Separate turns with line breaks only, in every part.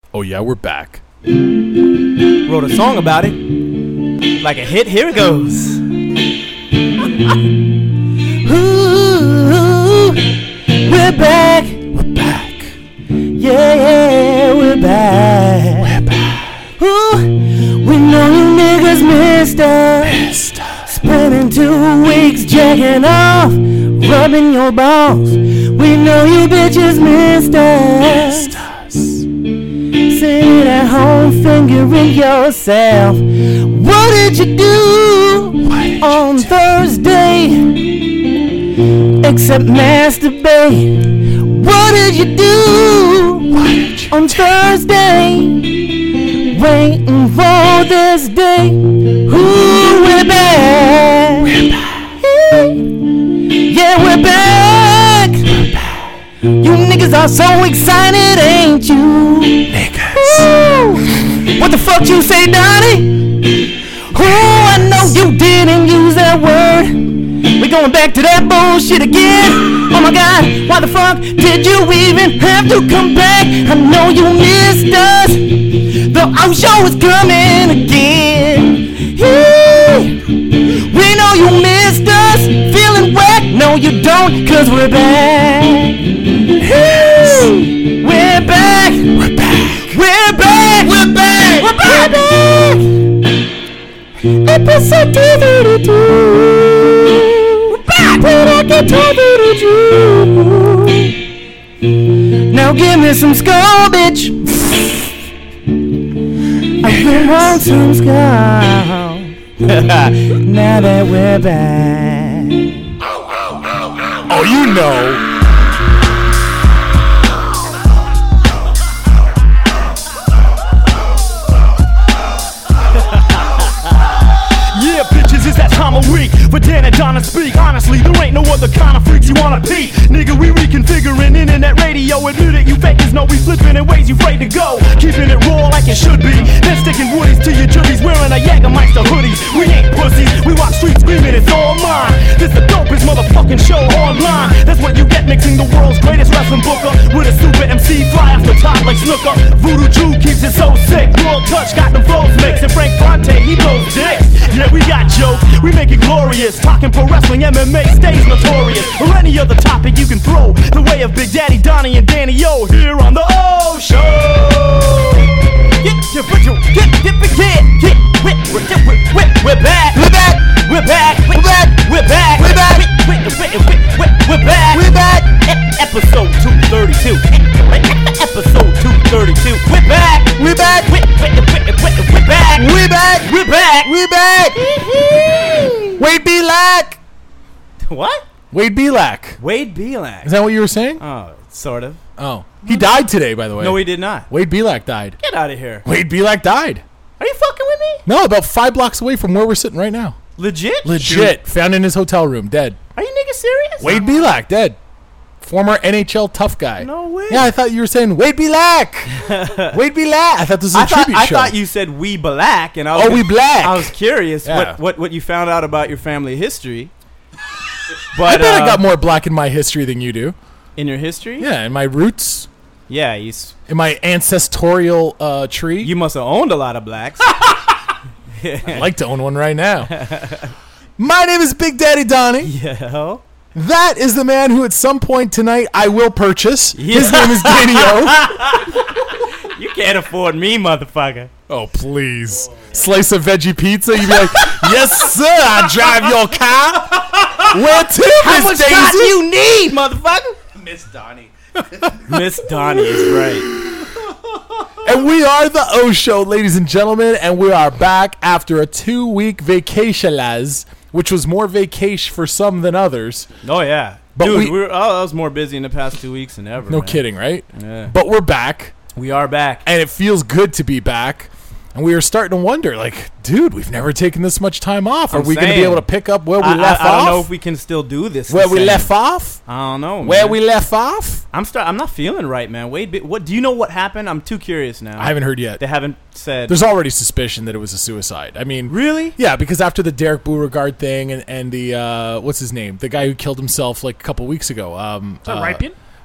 Oh yeah, we're back.
Wrote a song about it. Like a hit, here it goes. Ooh, we're back.
We're back.
Yeah, we're back.
We're back.
Ooh, we know you niggas missed us. Spending 2 weeks jacking off, rubbing your balls. We know you bitches missed us. Sitting at home fingering yourself. What did you do on Thursday? Except masturbate. What did you do on Thursday? Waiting for this day. Ooh, we're back.
We're back.
Yeah, we're back.
We're back.
You niggas are so excited, ain't you?
Niggas.
Ooh. What the fuck you say, Donnie? Oh, I know you didn't use that word. We going back to that bullshit again. Oh my God, why the fuck did you even have to come back? I know you missed us. The O show is coming again. We know you missed us. Feeling whack? No you don't, cause we're back. We're back.
We're back.
We're back. We're back. We're back. We're back. Episode 232. We're back. When I get to now give me some skull, bitch. I really want some skull. Now that we're back.
Oh, you know.
Yeah, bitches, it's that time of week for Dan and Donna speak. Honestly, there ain't no other kind of freaks you wanna be. Nigga, we reconfiguring internet radio. Admit it, you fakers know we flipping in ways you afraid to go. Keeping it raw like it should be. Then sticking woodies to your jubbies, wearing a Jägermeister hoodies. We ain't pussies, we walk streets screaming it's all mine. This the dopest motherfucking show online. That's what you get mixing the world's greatest wrestling booker with a super MC fly off the top like Snooker. Voodoo Jew keeps it so sick. World Touch got them flows mixed, and Frank Fonte, he blows dicks. Yeah, we got jokes, we make it glorious. Talking pro wrestling, MMA stays notorious. Or any other topic you can throw the way of Big Daddy Donnie and Danny O here on the O Show. We're back. We're back. We're back. We're back. We're back. We're back. We're back. We're back. Episode 232. Episode 232. We're back. We're back. We're back. We're back. We're back. We're back.
Wade Belak.
What?
Wade Belak.
Wade Belak.
Is that what you were saying?
Oh, sort of.
Oh. He died today, by the way.
No, he did not.
Wade Belak died.
Get out of here.
Wade Belak died.
Are you fucking with me?
No, about 5 blocks away from where we're sitting right now.
Legit?
Legit. Found in his hotel room, dead.
Are you niggas serious?
Wade Belak, dead. Former NHL tough guy.
No way.
Yeah, I thought you were saying Wade Belak. Wade Belak. I thought this was a tribute show.
I thought you said we black, and I was
we black.
I was curious
Yeah.
what you found out about your family history. But
I bet I got more black in my history than you do.
in your history.
Yeah, in my roots,
Yeah,
in my ancestorial tree.
you must have owned a lot of blacks.
I'd like to own one right now. My name is Big Daddy Donnie.
Yeah.
That is the man who at some point tonight I will purchase.
Yeah.
His name is Danny O.
You can't afford me, motherfucker.
Oh, please. Slice of veggie pizza. You'd be like, yes, sir, I drive your car. Where to,
How
Miss
much
Daisy?
time do you need, motherfucker?
Miss Donnie.
Miss Donnie is right.
And we are the O Show, ladies and gentlemen, and we are back after a 2-week vacation, which was more vacation for some than others.
Oh yeah,
But
dude,
we-
I was more busy in the past 2 weeks than ever.
No
man.
kidding, right?
Yeah.
But we're back,
We are back.
and it feels good to be back. And we were starting to wonder, like, dude, we've never taken this much time off. Are
I'm
we going to be
saying.
able to pick up where we
I
left
don't
off?
know if we can still do this.
Where
the
we
same.
left off?
I don't know.
Where
man.
we left off?
I'm not feeling right, man. Wade, what do you know what happened? I'm too curious now.
I haven't heard yet.
They haven't said.
There's already suspicion that it was a suicide. I mean,
Really?
yeah, because after the Derek Beauregard thing and the what's his name, the guy who killed himself like a couple weeks ago,
Is that Ripien?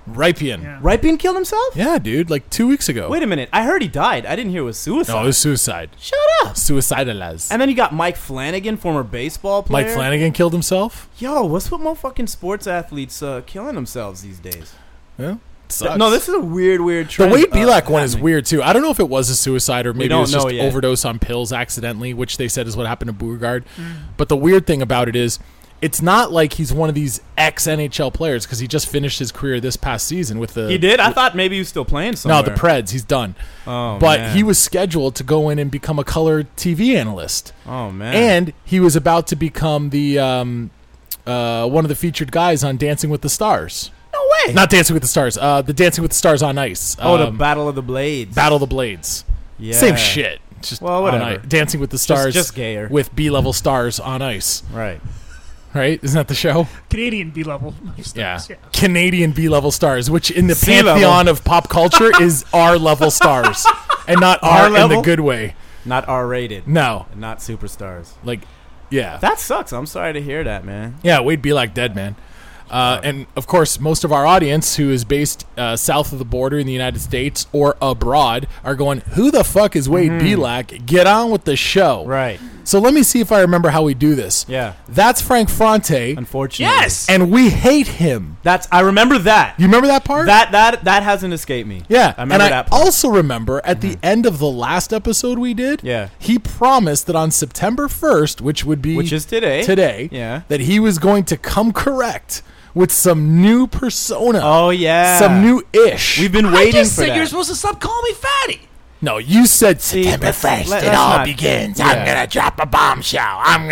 Rypien.
Yeah.
Rypien killed himself?
Yeah, dude, like 2 weeks ago.
Wait a minute. I heard he died. I didn't hear it was suicide.
No, it was suicide.
Shut up.
Suicidalaz.
And then you got Mike Flanagan, former baseball player.
Mike Flanagan killed himself?
Yo, what's with motherfucking sports athletes killing themselves these days?
Yeah. Sucks.
No, this is a weird
The
trend.
Wade Belak one is
happening.
weird too. I don't know if it was a suicide or maybe it
don't
was just
know yet.
overdose on pills accidentally, which they said is what happened to Beauregard. But the weird thing about it is, it's not like he's one of these ex-NHL players because he just finished his career this past season with the.
He did? I thought maybe he was still playing somewhere.
No, the Preds. He's done.
Oh,
but
man.
he was scheduled to go in and become a color TV analyst,
Oh, man.
and he was about to become the one of the featured guys on Dancing with the Stars.
No way.
Not Dancing with the Stars. The Dancing with the Stars on Ice.
the Battle of the Blades.
Battle of the Blades.
Yeah.
Same shit. Just
Well,
on
whatever.
ice. Dancing with the Stars.
just gayer.
With B-level stars on ice.
Right.
Right? Isn't that the show?
Canadian B-level.
Yeah.
Yeah.
Canadian B-level stars, which in the
C-level.
pantheon of pop culture is R-level stars. And not R in the
R-level?
good way.
Not R-rated.
No.
And not superstars.
Like, yeah.
That sucks. I'm sorry to hear that, man.
Yeah, Wade Belak dead, man. And, of course, most of our audience who is based south of the border in the United States or abroad are going, who the fuck is Wade Belak? Get on with the show.
Right.
So let me see if I remember how we do this.
Yeah.
That's Frank Fronte,
Unfortunately.
Yes.
and we hate him.
I remember that.
You remember that part?
That hasn't escaped me.
Yeah.
I remember
and
that
I
part.
also remember at the end of the last episode we did,
Yeah.
he promised that on September 1st, which would be
Which is today.
yeah, that he was going to come correct with some new persona.
Oh, yeah.
Some new ish.
We've been
I
waiting
just
for
said
that.
you're supposed to stop calling me fatty.
No, you said September
let's-
1st.
let's
It all
not-
begins.
yeah.
I'm gonna drop a bombshell. I'm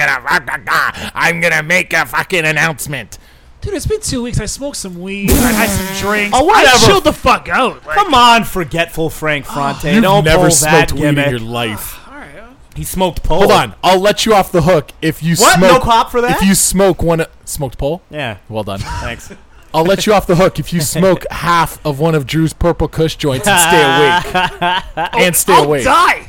gonna make a fucking announcement.
Dude, it's been 2 weeks. I smoked some weed. I had some drinks.
Oh, whatever.
I chilled the fuck out. Like,
Come on, forgetful Frank Fronte.
You've
Don't
never
pull
smoked
that
weed in
gimmick.
your life.
all right.
He smoked pole.
Hold on, I'll let you off the hook if you
What?
smoke.
No cop for that?
If you smoke smoked pole.
Yeah.
Well done.
Thanks.
I'll let you off the hook if you smoke half of one of Drew's Purple Kush joints and stay awake. And stay
I'll
awake.
die.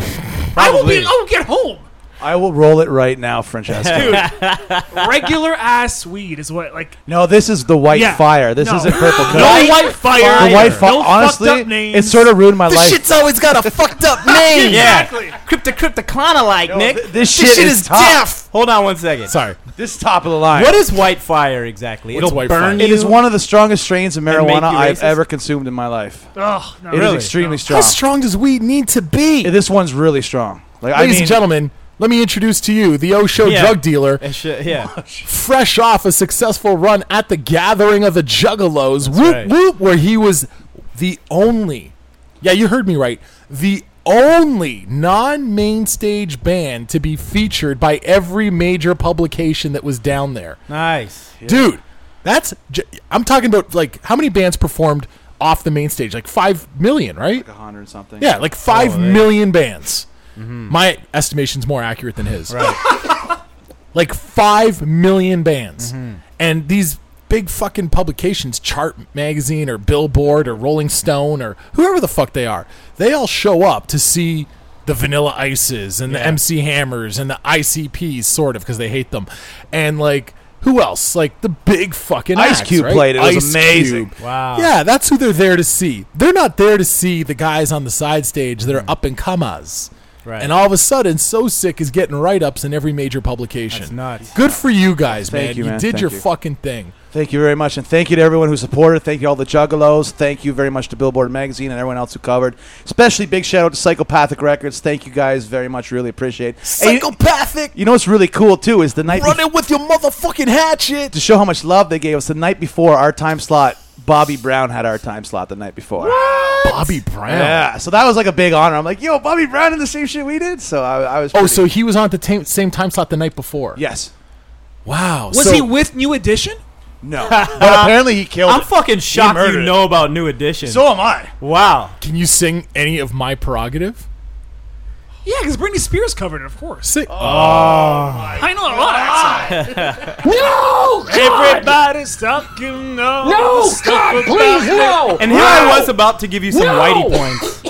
I won't get home.
I will roll it right now, Francesco.
Dude, regular ass weed is what, like,
No, this is the white
Yeah.
fire. This
No.
isn't purple
no
Kush.
white fire.
The white fire.
No
Honestly,
fucked up names.
it sort of ruined my
This
life.
shit's always got a fucked up name.
Exactly.
Cryptoclonalike, Nick.
This
This
shit is top.
deaf.
Hold on one second.
Sorry.
This is top of the line.
What is white fire exactly?
What's
It'll
white
burn
fire?
you.
It is one of the strongest strains of
make
marijuana
you
I've
racist?
ever consumed in my life.
Oh, no.
It is
Really?
extremely
How
strong.
strong does weed need to be?
This one's really strong. Like,
Ladies and gentlemen, let me introduce to you the O-Show
Yeah.
drug dealer,
Yeah.
fresh off a successful run at the Gathering of the Juggalos, whoop
right.
whoop, where he was the only, yeah, you heard me right, the only non-main stage band to be featured by every major publication that was down there.
Nice.
Dude, I'm talking about, like, how many bands performed off the main stage? Like 5 million, right?
like 100 and something.
Yeah, like 5
there you
million bands. My estimation's more accurate than his.
Right.
Like 5 million bands. And these big fucking publications, Chart Magazine or Billboard or Rolling Stone or whoever the fuck they are, they all show up to see the Vanilla Ices and the MC Hammers and the ICPs, sort of, because they hate them. And, like, who else? Like, the big fucking
Ice
acts,
Cube
right?
played. It was
Ice
amazing.
Cube.
Wow.
Yeah, that's who they're there to see. They're not there to see the guys on the side stage that are up and comers.
Right.
And all of a sudden, So Sick is getting write-ups in every major publication.
That's nuts.
Good for you guys,
Thank
man.
you, man.
did
Thank
your
you.
fucking thing.
Thank you very much, and thank you to everyone who supported. Thank you to all the Juggalos. Thank you very much to Billboard Magazine and everyone else who covered. Especially big shout out to Psychopathic Records. Thank you guys very much. Really appreciate it. Hey,
Psychopathic!
you know what's really cool too is the night
Run it with your motherfucking hatchet!
to show how much love they gave us the night before our time slot. Bobby Brown had our time slot the night before.
Bobby Brown.
Yeah, so that was like a big honor. I'm like, yo, Bobby Brown did the same shit we did. So I was.
Oh,
pretty-
so he was on at the same time slot the night before?
yes,
Wow.
Was
so,
he with New Edition?
no, but apparently he killed
I'm
it.
fucking shocked
murdered
you
it.
know about New Edition.
So am I.
wow.
Can you sing any of My Prerogative?
Yeah, because Britney Spears covered it, of course.
Sing.
I know a lot of that song. No! Everybody's talking no, God, please, no!
And here I was about to give you some whitey points.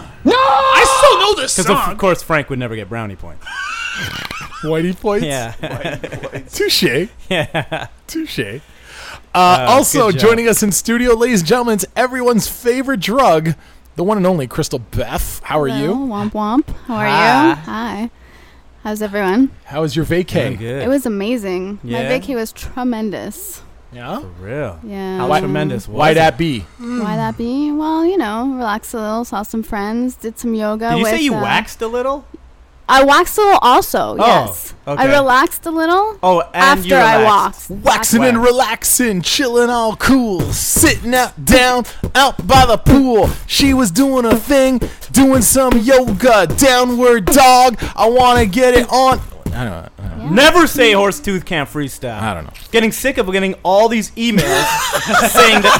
I still know this
Because,
song.
of course, Frank would never get brownie points.
Whitey points?
Yeah.
Touche.
Yeah.
Touche. Also
good job.
joining us in studio, ladies and gentlemen, it's everyone's favorite drug, the one and only Crystal Beth. How are you?
Womp womp. How are
Hi.
you? Hi. How's everyone?
How was your vacay?
Good.
It was amazing.
Yeah?
My vacay was tremendous.
Yeah.
For real.
Yeah.
How tremendous was
Why
it?
that be?
Why that be? Well, relaxed a little, saw some friends, did some yoga.
Did you
with,
say you waxed a little?
I waxed a little also, yes.
okay.
I relaxed a little
Oh, and you
after I
relaxed.
walked.
Waxing and relaxing, chilling all cool, sitting down out by the pool. She was doing a thing, doing some yoga, downward dog. I want to get it on. I don't know.
Never say Horsetooth can't freestyle.
I don't know.
Getting sick of getting all these emails saying that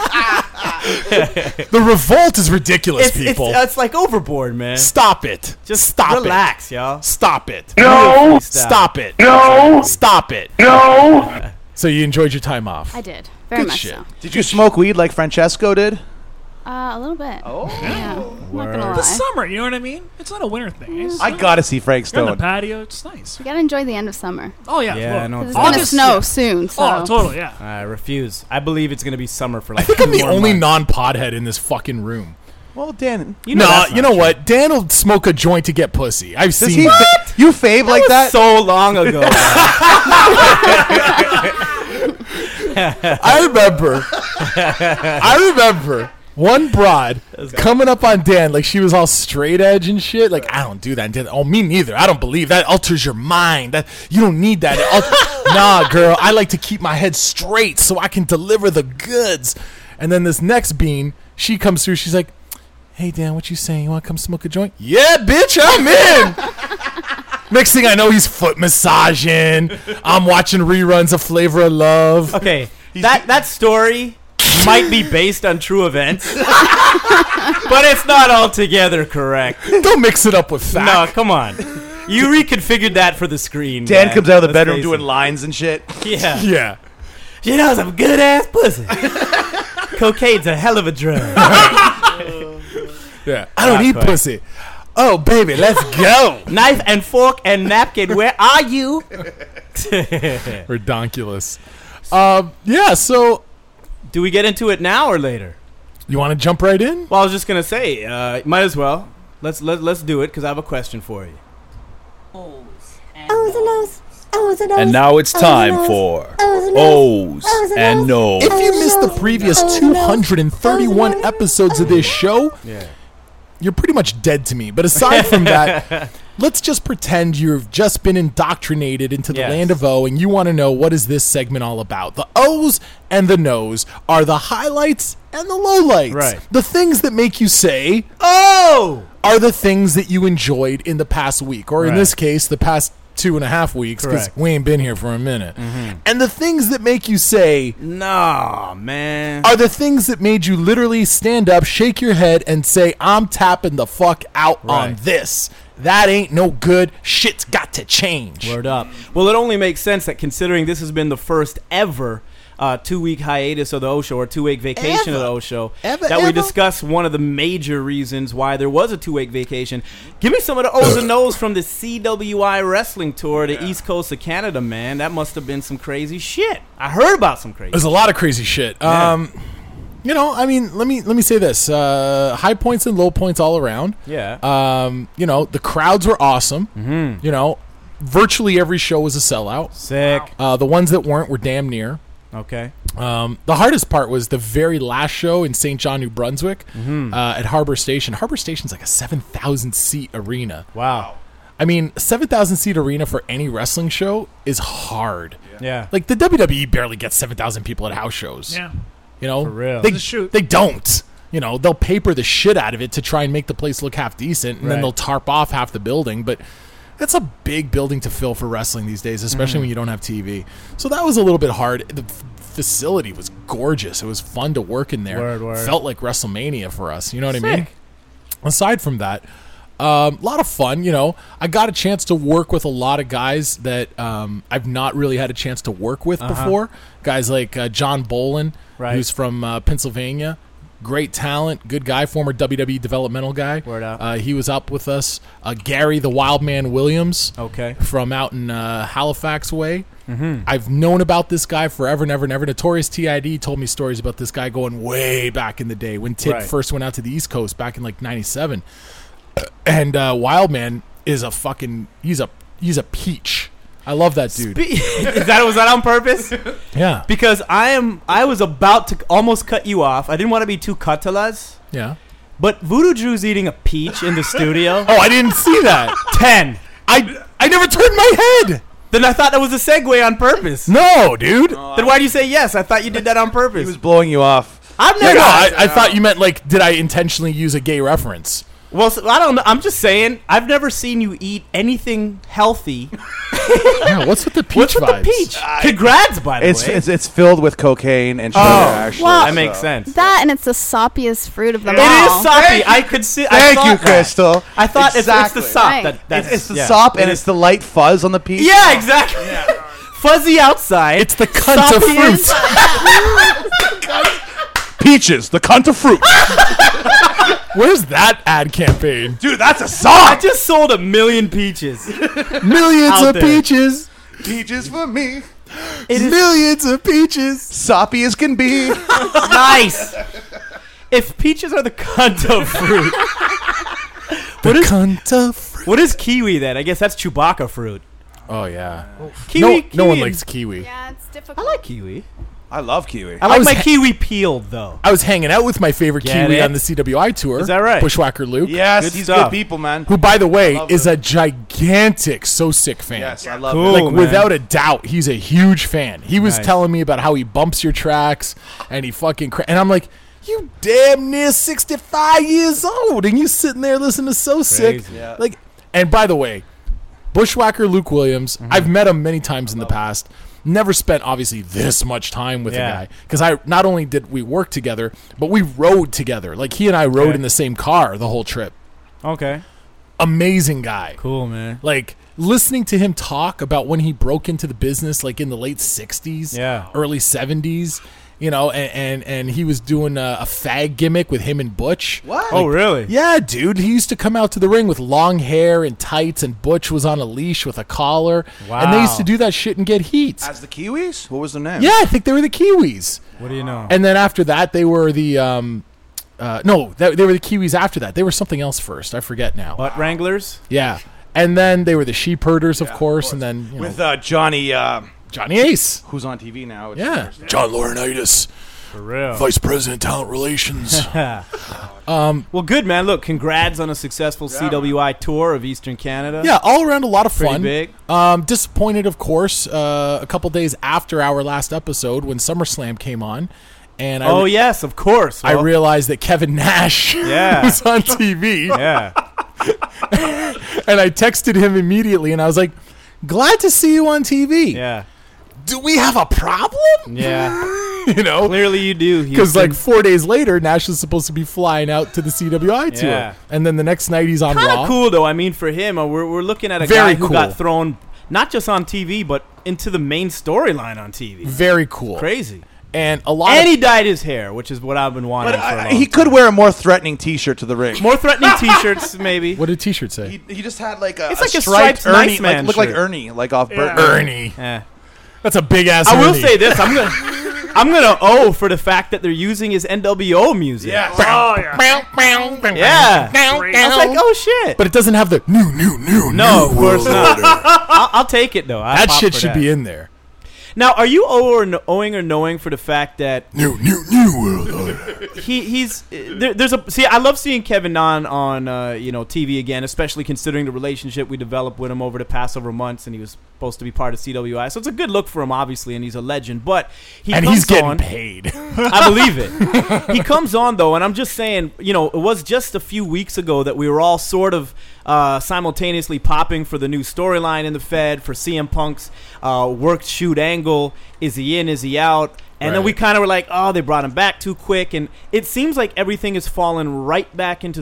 The revolt is ridiculous, people.
it's like overboard, man.
Stop it.
Just
stop
relax, y'all.
it. Stop it.
No.
Stop it.
No.
Stop it.
No.
So you enjoyed your time off.
I did. Very
Good
much
shit.
so.
Did you smoke weed like Francesco did?
A little bit. Oh. Yeah. I'm not gonna
The
lie.
summer, you know what I mean? It's not a winter thing. It's
I gotta see Frank
You're on the
Stone.
patio. It's nice.
We gotta enjoy the end of summer.
Oh yeah.
Yeah,
well,
I know.
'Cause
It's
it's gonna
August,
snow
yeah.
soon, so.
Oh, totally. Yeah.
I refuse. I believe it's gonna be summer for like
I think I'm
2
the
more
only
months.
non-podhead in this fucking room.
Well, Dan,
that's
You
not
know
true.
what? Dan will smoke a joint to get pussy. I've
does
seen
he?
that.
You fave like that?
So long ago.
I remember one broad coming up on Dan like she was all straight edge and shit. Like, I don't do that. And Dan, oh, me neither. I don't believe that alters your mind. That you don't need that. Nah, girl. I like to keep my head straight so I can deliver the goods. And then this next bean, she comes through. She's like, "Hey, Dan, what you saying? You want to come smoke a joint?" Yeah, bitch, I'm in. Next thing I know, he's foot massaging. I'm watching reruns of Flavor of Love.
Okay, that story might be based on true events, but it's not altogether correct.
Don't mix it up with
No,
fact.
come on. You reconfigured that for the screen.
Dan
man.
comes out of the
Let's
bedroom
face
doing
it.
lines and shit.
Yeah.
Yeah.
She knows some good ass pussy. Cocaine's a hell of a drug.
Yeah. I don't
Not
eat
quite.
pussy. Oh, baby, let's go.
Knife and fork and napkin. Where are you?
Redonkulous. Yeah, so
Do we get into it now or later?
you want to jump right in?
Well, I was just gonna say, might as well. Let's do it because I have a question for you.
And now it's time for O's and No's.
If you missed the previous 231 episodes of this show, you're pretty much dead to me. But aside from that, let's just pretend you've just been indoctrinated into the
Yes.
land of O, and you want to know what is this segment all about. The O's and the No's are the highlights and the lowlights.
Right.
The things that make you say,
Oh!
are the things that you enjoyed in the past week, or in
Right.
this case, the past 2.5 weeks, because
Correct.
we ain't been here for a minute. And the things that make you say
Nah, man.
are the things that made you literally stand up, shake your head, and say, "I'm tapping the fuck out on
Right.
this. That ain't no good. Shit's got to change."
Word up. Well, it only makes sense that considering this has been the first ever 2-week hiatus of the O Show, or 2-week vacation of the O Show,
Ever,
that we
ever?
discuss one of the major reasons why there was a 2-week vacation. Give me some of the O's and No's from the CWI wrestling tour to East Coast of Canada, man. That must have been some crazy shit. I heard about some crazy
There's a lot of crazy shit.
Yeah.
You know, I mean, let me say this: high points and low points all around.
Yeah.
You know, the crowds were awesome.
Mm-hmm.
You know, virtually every show was a sellout.
Sick.
The ones that weren't were damn near.
Okay.
The hardest part was the very last show in St. John, New Brunswick, at Harbor Station. Harbor Station's like a 7,000 seat arena.
Wow.
I mean, 7,000 seat arena for any wrestling show is hard.
Yeah.
Like the WWE barely gets 7,000 people at house shows.
Yeah.
You know,
For real.
They,
It's a shoot.
they don't. You know, they'll paper the shit out of it to try and make the place look half decent, and then
Right.
they'll tarp off half the building. But it's a big building to fill for wrestling these days, especially when you don't have TV. So that was a little bit hard. The facility was gorgeous. It was fun to work in there.
Word.
Felt like WrestleMania for us. You know what I mean?
Sick.
Aside from that, a lot of fun. You know, I got a chance to work with a lot of guys that I've not really had a chance to work with before. Guys like John Bolin,
Right.
who's from Pennsylvania. Great talent, good guy, former WWE developmental guy.
Word out.
He was up with us. Gary the Wildman Williams.
Okay.
From out in Halifax way. Mm-hmm. I've known about this guy forever and ever and ever. Notorious TID told me stories about this guy going way back in the day when Tit first went out to the East Coast back in like 97. And Wildman is a fucking he's a peach. I love that dude.
Was that on purpose?
Yeah.
Because I was about to almost cut you off. I didn't want to be too cutalas.
Yeah.
But Voodoo Drew's eating a peach in the studio.
Oh, I didn't see that.
10.
I never turned my head.
Then I thought that was a segue on purpose.
No, dude.
Then why do you say yes? I thought you did that on purpose.
He was blowing you off.
I've never.
I thought you meant like, did I intentionally use a gay reference?
Well, so, I don't know. I'm just saying. I've never seen you eat anything healthy.
Yeah, what's with the peach
What's with
vibes?
the peach? Congrats, by the way.
It's filled with cocaine and sugar. Actually,
well,
that makes sense.
That and it's the soppiest fruit of them
It
all.
is soppy. I could see.
Thank you, Crystal.
I thought
Exactly.
it's the sop.
Right.
That's
It's the sop and it's the light fuzz on the peach.
Yeah, exactly. Fuzzy outside.
It's the cunt of
soppy
fruit.
Peaches, the cunt of fruit.
Where's that ad campaign?
Dude, that's a
I
song.
just sold 1 million peaches.
Millions
Out
of
there.
peaches.
Peaches for me.
Millions of peaches.
Soppy as can be.
Nice. If peaches are the cunt of fruit,
The cunt of fruit.
what is kiwi then? I guess that's Chewbacca fruit.
Oh, yeah.
Kiwi.
No one
kiwi-
likes kiwi.
Yeah, it's difficult.
I like kiwi.
I love kiwi.
I like
was
my
ha-
kiwi peeled though.
I was hanging out with my favorite
Get
kiwi
it?
on the CWI tour.
Is that right?
Bushwhacker Luke.
Yes,
Good
he's
stuff.
good people, man.
Who, by the way,
love
is
him.
a gigantic So Sick fan.
Yes, I love
Cool.
it.
Like,
man.
without a doubt, he's a huge fan. He was
Nice.
telling me about how he bumps your tracks and he fucking... and I'm like, you damn near 65 years old and you sitting there listening to So Sick.
Crazy.
Yeah.
Like, and by the way, Bushwhacker Luke Williams, I've met him many times in the past. Never spent, obviously, this much time with
Yeah.
a guy. Because not only did we work together, but we rode together. Like, he and I rode
Okay.
in the same car the whole trip.
Okay.
Amazing guy.
Cool, man.
Like, listening to him talk about when he broke into the business, like in the late 60s,
Yeah.
early 70s, you know, and he was doing a fag gimmick with him and Butch.
What?
Oh, really?
Yeah, dude. He used to come out to the ring with long hair and tights, and Butch was on a leash with a collar. And they used to
Wow.
do that shit and get heat.
As the Kiwis? What was their name?
Yeah, I think they were the Kiwis.
What do you know?
And then after that, they were the... they were the Kiwis after that. They were something else first. I forget now.
Butt Wranglers?
Yeah. And then they were the Sheep Herders, of course. And then, you know,
With Johnny,
Johnny Ace.
who's on TV now. It's
Yeah. John Laurinaitis,
For real.
Vice President Talent Relations.
Well, good, man. Look, congrats on a successful CWI tour of Eastern Canada.
Yeah, all around a lot of
Pretty
fun.
big.
Disappointed, of course, a couple days after our last episode when SummerSlam came on. And
Oh, yes, of course.
I
Well,
realized that Kevin Nash
Yeah.
was on TV.
Yeah.
And I texted him immediately, and I was like, glad to see you on TV.
Yeah.
Do we have a problem?
Yeah.
You know?
Clearly you do.
Because
Houston.
like 4 days later, Nash is supposed to be flying out to the CWI tour,
Yeah.
and then the next night he's on
kind
Raw.
of cool, though. I mean, for him, we're looking at a
Very
guy who
cool.
got thrown not just on TV, but into the main storyline on TV.
Very cool.
Crazy.
And a lot
And
of
he dyed his hair, which is what I've been wanting
But
for a long
he
time.
could wear a more threatening T-shirt to the ring.
More threatening T-shirts, maybe.
what did T-shirt say?
He just had like a,
It's like a
striped
striped
Ernie,
Nice Man
looked like
shirt.
Ernie, like off Burt.
Ernie.
Eh.
That's a big ass.
I will
Ernie.
say this: I'm gonna owe for the fact that they're using his NWO music.
Yes.
Oh, yeah.
Yeah.
Great.
I was like, oh shit.
but it doesn't have the new.
No, of course not. I'll take it though.
That shit should be in there.
Now, are you owing or knowing for the fact that
New world order.
he's there's a see? I love seeing Kevin on TV again, especially considering the relationship we developed with him over the past several months, and he was supposed to be part of CWI, so it's a good look for him, obviously, and he's a legend. But
He's getting
on,
paid.
I believe it. He comes on though, and I'm just saying, it was just a few weeks ago that we were all sort of simultaneously popping for the new storyline in the Fed for CM Punk's worked shoot angle. Is he in? Is he out? And then we kind of were like, oh, they brought him back too quick. And it seems like everything has fallen right back into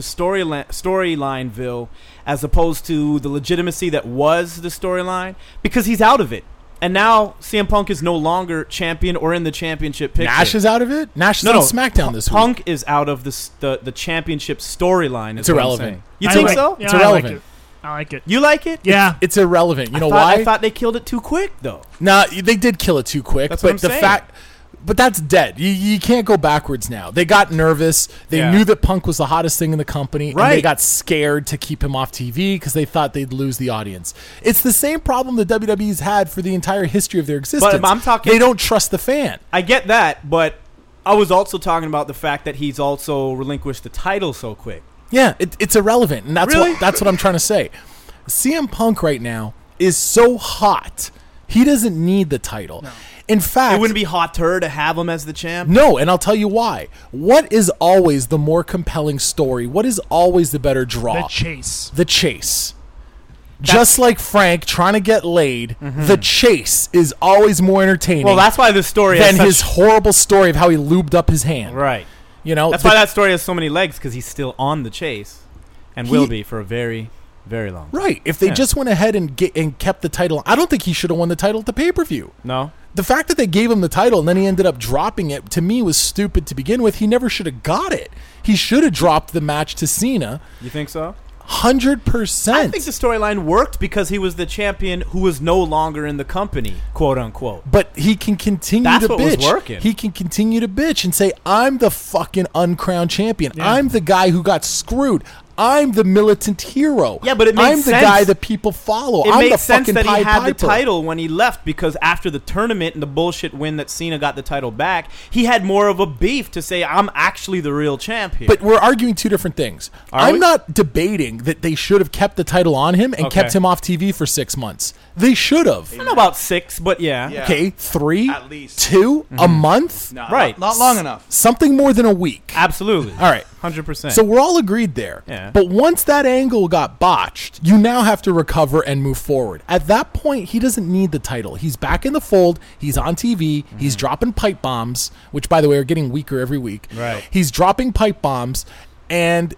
storylineville as opposed to the legitimacy that was the storyline because he's out of it. And now CM Punk is no longer champion or in the championship picture.
Nash is out of it? Nash is on SmackDown this week.
Punk is out of the championship storyline.
It's irrelevant.
You think so?
Yeah, it's irrelevant.
I like it.
You like it?
Yeah.
It's irrelevant. You know why?
I thought they killed it too quick, though.
Nah, they did kill it too quick.
That's
but
what I'm
the
saying.
fact, but that's dead. You can't go backwards now. They got nervous. They knew that Punk was the hottest thing in the company, and they got scared to keep him off TV because they thought they'd lose the audience. It's the same problem the WWE's had for the entire history of their existence.
But I'm talking.
They don't trust the fan.
I get that, but I was also talking about the fact that he's also relinquished the title so quick.
Yeah, it's irrelevant, and that's what I'm trying to say. CM Punk right now is so hot. He doesn't need the title. No. In fact,
it wouldn't be hotter to have him as the champ.
No, and I'll tell you why. What is always the more compelling story? What is always the better draw?
The chase.
The chase. Just like Frank trying to get laid, the chase is always more entertaining.
Well, that's why this story
than his horrible story of how he lubed up his hand.
Right.
You know,
that's why that story has so many legs, because he's still on the chase, and will be for a very, very long time.
Right. If they just went ahead and kept the title, I don't think he should have won the title at the pay-per-view.
No.
The fact that they gave him the title and then he ended up dropping it, to me, was stupid to begin with. He never should have got it. He should have dropped the match to Cena.
You think so?
100%.
I think the storyline worked because he was the champion who was no longer in the company, quote unquote.
But he can continue
That's
to
what
bitch.
was working.
He can continue to bitch and say, I'm the fucking uncrowned champion.
Yeah.
I'm the guy who got screwed. I'm the militant hero.
Yeah, but it makes
I'm the
sense.
guy that people follow.
It
I'm
makes
the
sense
fucking
that he
Pied
had the
Piper.
title when he left, because after the tournament and the bullshit win that Cena got the title back, he had more of a beef to say, I'm actually the real champ here.
But we're arguing two different things. I'm not debating that they should have kept the title on him and kept him off TV for 6 months. They should have.
I don't know about 6, but yeah.
Okay, 3,
At least.
2, a month?
No,
Right.
Not long enough.
Something more than a week.
Absolutely.
All right.
100%.
So we're all agreed there.
Yeah.
But once that angle got botched, you now have to recover and move forward. At that point, he doesn't need the title. He's back in the fold. He's on TV. He's dropping pipe bombs, which, by the way, are getting weaker every week.
Right.
He's dropping pipe bombs, and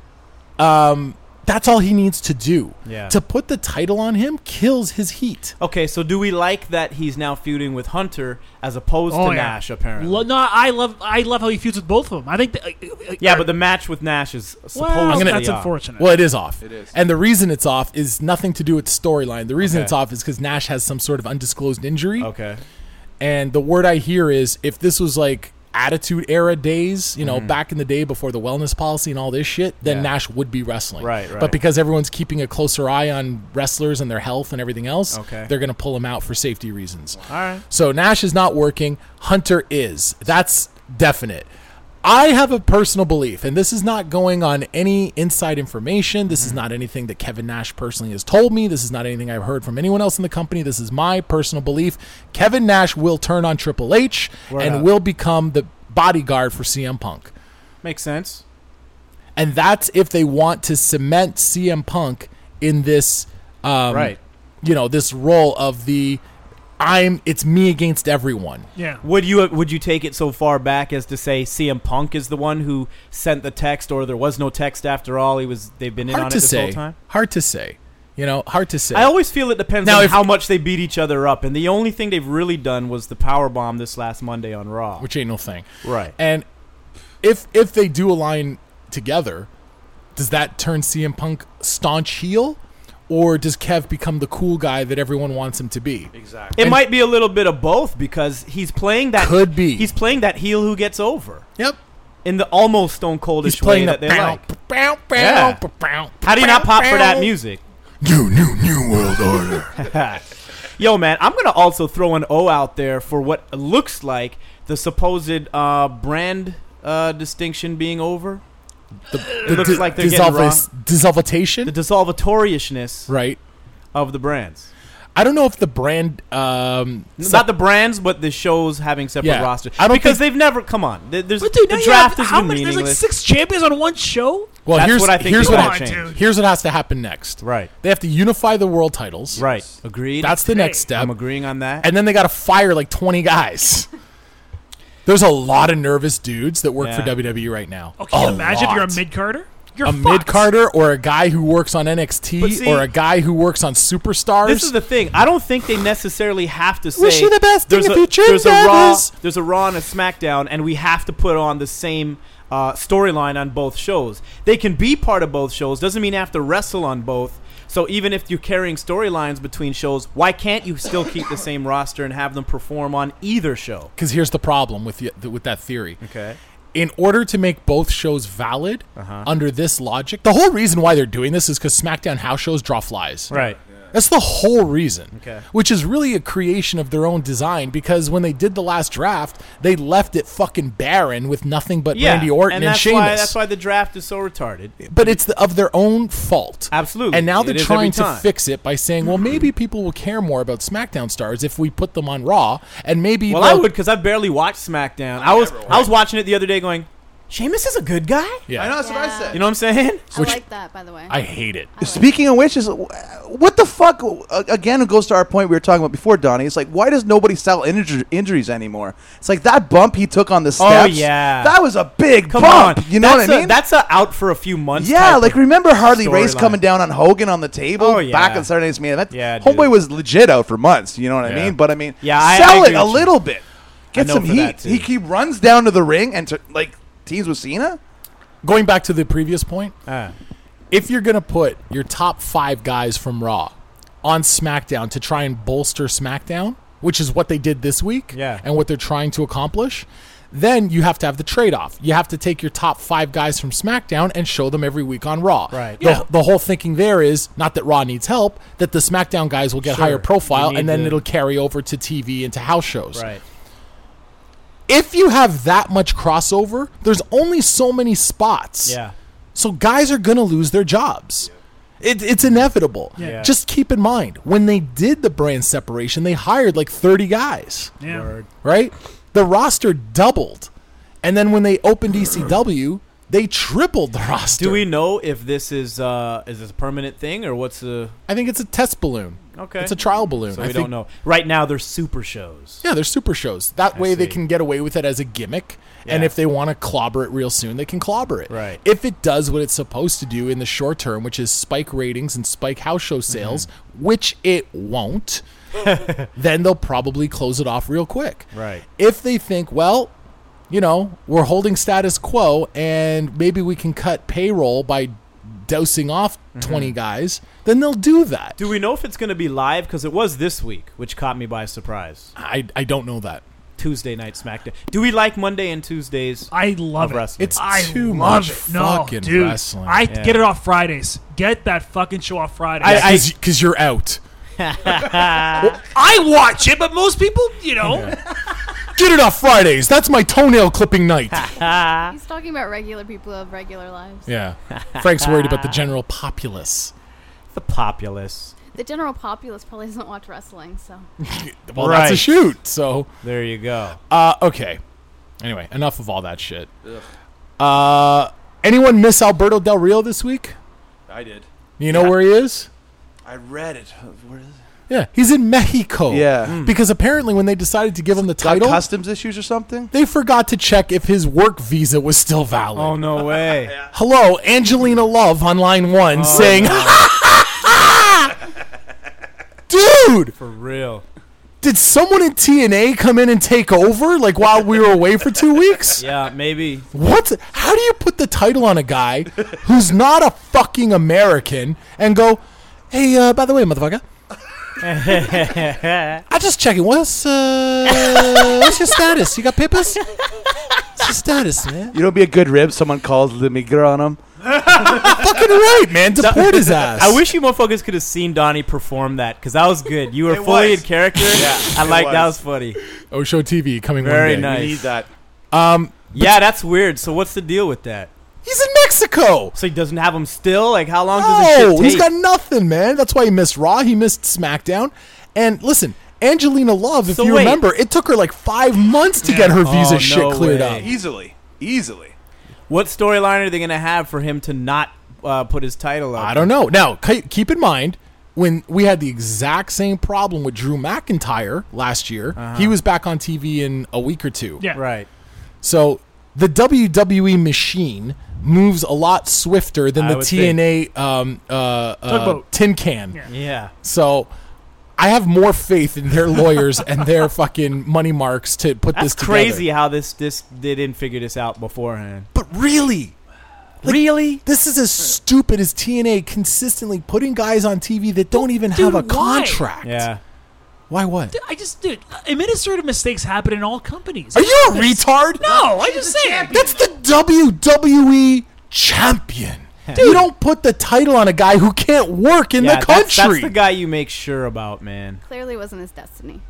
that's all he needs to do.
Yeah.
To put the title on him kills his heat.
Okay, so do we like that he's now feuding with Hunter as opposed to Nash, apparently?
No, I love how he feuds with both of them. I think
Yeah, but the match with Nash is supposedly
that's
off.
unfortunate.
Well, it is off.
It is.
And the reason it's off is nothing to do with the storyline. The reason it's off is because Nash has some sort of undisclosed injury.
Okay.
And the word I hear is, if this was like Attitude Era days, you know, back in the day before the wellness policy and all this shit, then Nash would be wrestling.
Right.
But because everyone's keeping a closer eye on wrestlers and their health and everything else,
Okay.
they're going to pull him out for safety reasons.
All right.
So Nash is not working. Hunter is. That's definite. I have a personal belief, and this is not going on any inside information. This is not anything that Kevin Nash personally has told me. This is not anything I've heard from anyone else in the company. This is my personal belief. Kevin Nash will turn on Triple H and will become the bodyguard for CM Punk.
Makes sense.
And that's if they want to cement CM Punk in this, you know, this role of the it's me against everyone.
Yeah.
Would you take it so far back as to say CM Punk is the one who sent the text, or there was no text after all? They've been in on it this whole time.
Hard to say. You know, hard to say.
I always feel it depends
Now,
on
if-
how much they beat each other up, and the only thing they've really done was the powerbomb this last Monday on Raw.
Which ain't no thing.
Right.
And if they do align together, does that turn CM Punk staunch heel? Or does Kev become the cool guy that everyone wants him to be?
Exactly.
It might be a little bit of both, because he's playing that.
Could be.
He's playing that heel who gets over
Yep.
in the almost Stone Coldish
He's playing
way that they like. Yeah. How do you not pop for that music?
New world order.
Yo, man, I'm going to also throw an O out there for what looks like the supposed brand distinction being over. It looks like they're getting wrong.
Dissolvitation?
The dissolvatoriousness
Right.
of the brands.
I don't know if the brand...
Not the brands, but the shows having separate
Yeah.
rosters.
I don't
because
think-
they've never... Come on. There's,
But dude,
the
now
draft
you
has
have,
been
there's like
meaningless.
6 champions on one show?
Well,
That's
here's
what I think
here's
they
what
gotta
ha-
change.
here's what has to happen next.
Right.
They have to unify the world titles.
Right. Agreed.
That's the next step.
I'm agreeing on that.
And then they got to fire like 20 guys. There's a lot of nervous dudes that work for
Yeah.
WWE right now.
Oh, can you
A
imagine if you're a
lot.
mid-carder?
a mid-carder or a guy who works on NXT or a guy who works on Superstars.
This is the thing. I don't think they necessarily have to say
wish you the best in your future
there's
endeavors.
there's a Raw and a SmackDown, and we have to put on the same storyline on both shows. They can be part of both shows. Doesn't mean they have to wrestle on both. So even if you're carrying storylines between shows, why can't you still keep the same roster and have them perform on either show?
Because here's the problem with that theory.
Okay.
In order to make both shows valid under this logic, the whole reason why they're doing this is because SmackDown house shows draw flies.
Right.
That's the whole reason.
Okay.
Which is really a creation of their own design, because when they did the last draft, they left it fucking barren with nothing but Randy Orton and Sheamus.
That's why the draft is so retarded.
But it's of their own fault.
Absolutely.
And now they're trying to fix it by saying, well, maybe people will care more about SmackDown stars if we put them on Raw, and maybe
I would, because I barely watched SmackDown. I was watching it the other day going, Sheamus is a good guy?
Yeah.
I know, that's what I said.
You know what I'm saying?
I like that, by the way.
I hate it.
Speaking of which, what the fuck? Again, it goes to our point we were talking about before, Donnie. It's like, why does nobody sell injuries anymore? It's like that bump he took on the steps.
Oh, yeah.
That was a big
Come
bump.
on.
You know what I mean?
That's out for a few months.
Yeah, like remember Harley Race
storyline.
coming down on Hogan on the table
Oh, yeah.
back on Saturday Night's Main Event?
Yeah,
Homeboy
dude.
was legit out for months. You know what I
Yeah.
mean? But I mean,
Yeah,
sell
I
it
agree
a
with
little bit. Get
know
some
for that,
heat.
too.
He runs down to the ring and teams with Cena.
Going back to the previous point, if you're going to put your top 5 guys from Raw on SmackDown to try and bolster SmackDown, which is what they did this week and what they're trying to accomplish, then you have to have the trade-off. You have to take your top 5 guys from SmackDown and show them every week on Raw.
Right.
The whole thinking there is, not that Raw needs help, that the SmackDown guys will get higher profile, and then it'll carry over to TV and to house shows.
Right.
If you have that much crossover, there's only so many spots.
Yeah.
So guys are going to lose their jobs. It's inevitable.
Yeah.
Just keep in mind, when they did the brand separation, they hired like 30 guys.
Yeah.
Word.
Right? The roster doubled. And then when they opened ECW, they tripled the roster.
Do we know if this is this a permanent thing or what's the?
I think it's a test balloon.
Okay.
It's a trial balloon.
So we don't know. Right now, they're super shows.
Yeah, they're super shows. That way they can get away with it as a gimmick. And
Yeah.
if they want to clobber it real soon, they can clobber it.
Right.
If it does what it's supposed to do in the short term, which is spike ratings and spike house show sales, which it won't, then they'll probably close it off real quick.
Right.
If they think, well, you know, we're holding status quo and maybe we can cut payroll by dousing off 20 guys, then they'll do that.
Do we know if it's going to be live? Because it was this week, which caught me by surprise.
I don't know that.
Tuesday night SmackDown. Do we like Monday and Tuesdays?
I love
of
it.
wrestling?
It's
I
too
love
much
it. No,
fucking
dude.
wrestling.
Get it off Fridays. Get that fucking show off Fridays.
Because you're out.
I watch it, but most people, you know.
Get it off Fridays. That's my toenail clipping night.
He's talking about regular people who have regular lives.
Yeah. Frank's worried about the general populace.
The populace.
The general populace probably doesn't watch wrestling, so.
Well, that's a shoot. So,
There you go.
okay. Anyway, enough of all that shit. Anyone miss Alberto Del Rio this week?
I did.
You know where he is?
I read it. Where is it?
Yeah, he's in Mexico.
Yeah.
Because apparently when they decided to give him the
Got
title,
customs issues or something?
they forgot to check if his work visa was still valid.
Oh, no way.
Hello, Angelina Love on line 1 saying, dude,
For real.
did someone in TNA come in and take over like while we were away for 2 weeks?
Yeah, maybe.
What? How do you put the title on a guy who's not a fucking American and go, hey, by the way, motherfucker, I just checking. What's your status? You got papers? What's your status, man?
You know, be a good rib. Someone calls the migra on him.
Fucking right, man. Deport his ass.
I wish you motherfuckers could have seen Donnie perform that because that was good. You were fully in character. I like that was funny.
Osho TV coming
Very
one day.
nice.
We need that.
Yeah, that's weird. So what's the deal with that?
He's in Mexico.
So he doesn't have them still? Like how long does this shit
No,
take?
he's got nothing, man. That's why he missed Raw. He missed SmackDown. And listen, Angelina Love, if
So
you
wait.
remember, it took her like 5 months to get her visa
Oh,
shit
no
cleared
way.
up.
Easily.
What storyline are they going to have for him to not put his title up?
I don't know. Now, keep in mind, when we had the exact same problem with Drew McIntyre last year, he was back on TV in a week or two.
Yeah.
Right.
So the WWE machine moves a lot swifter than
I
the
would
TNA
Tugboat.
tin can.
Yeah.
Yeah.
So I have more faith in their lawyers and their fucking money marks to put
That's
this together.
crazy how they didn't figure this out beforehand.
But really?
Really?
This is as stupid as TNA consistently putting guys on TV that don't even have a
Dude, why?
contract.
Yeah.
Why what?
Dude, administrative mistakes happen in all companies.
Are you a retard?
No, I just say
That's the WWE champion. You don't put the title on a guy who can't work in the country.
That's the guy you make sure about, man.
Clearly wasn't his destiny.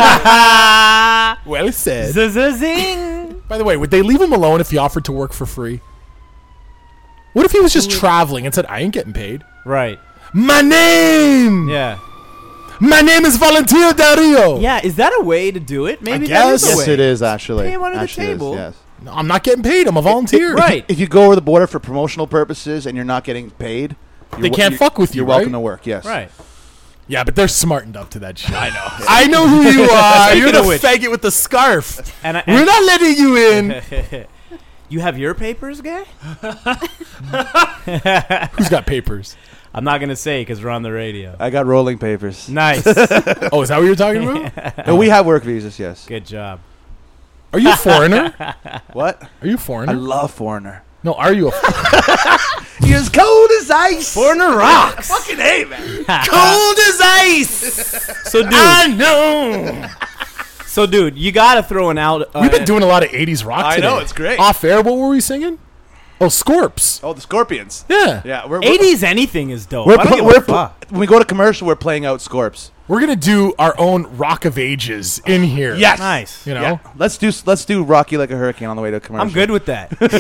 Well said.
Zing.
By the way, would they leave him alone if he offered to work for free? What if he was just traveling and said, I ain't getting paid?
Right.
My name!
Yeah.
My name is Valentino Del Rio!
Yeah, is that a way to do it? Maybe
guess.
that is a
Yes,
way.
it is actually.
Pay him under the
Actually is,
table.
yes.
No, I'm not getting paid. I'm a volunteer.
Right.
If you go over the border for promotional purposes and you're not getting paid,
They can't fuck with you,
You're welcome
right?
to work. Yes.
Right.
Yeah, but they're smartened up to that shit. I know. I know who you are. You're the
of which-
faggot with the scarf.
And
We're not letting you in.
You have your papers, guy?
Who's got papers?
I'm not going to say because we're on the radio.
I got rolling papers.
Nice.
Oh, is that what you're talking about?
No, we have work visas. Yes.
Good job.
Are you a foreigner?
What?
Are you a
I
foreigner?
love Foreigner.
No, are you a
You're as cold as ice.
Foreigner rocks.
Fucking hey, man.
cold as ice?
So, dude.
I know.
So, dude, you got to throw an out.
We've been doing a lot of 80s rock
I
today.
know, it's great.
Off air, what were we singing? Oh, Scorps.
Oh, the Scorpions.
Yeah.
Yeah. We're
80s anything is dope.
We're,
I don't give a
we're,
fuck.
when we go to commercial, we're playing out Scorps.
We're going to do our own Rock of Ages in here.
Yes.
Nice.
You know?
Yeah. Let's do Rocky Like a Hurricane on the way to commercial.
I'm good with that.
Here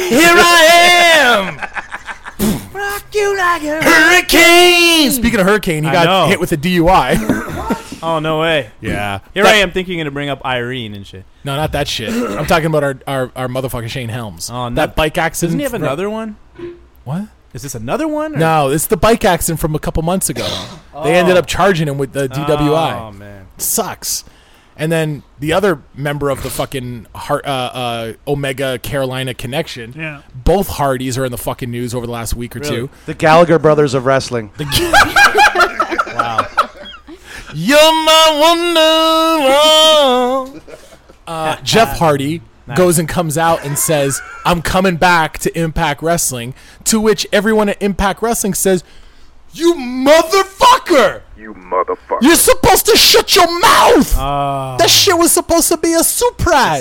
I am.
Rock you like a
Hurricane. Speaking of hurricane, he
I know.
got hit with a DUI.
Oh, no way.
Yeah.
Here I am thinking to bring up Irene and shit.
No, not that shit. I'm talking about our motherfucker Shane Helms.
Oh,
that bike accident.
Doesn't he have another one?
What?
Is this another one? or-
No, it's the bike accident from a couple months ago. They ended up charging him with the DWI.
Oh, man.
Sucks. And then the other member of the fucking Omega Carolina connection,
Yeah.
both Hardys are in the fucking news over the last week or two.
The Gallagher brothers of wrestling.
Wow.
You're my wonder. Jeff Hardy goes and comes out and says, I'm coming back to Impact Wrestling, to which everyone at Impact Wrestling says, you motherfucker!
You motherfucker.
You're supposed to shut your mouth!
Oh,
That shit was supposed to be a surprise!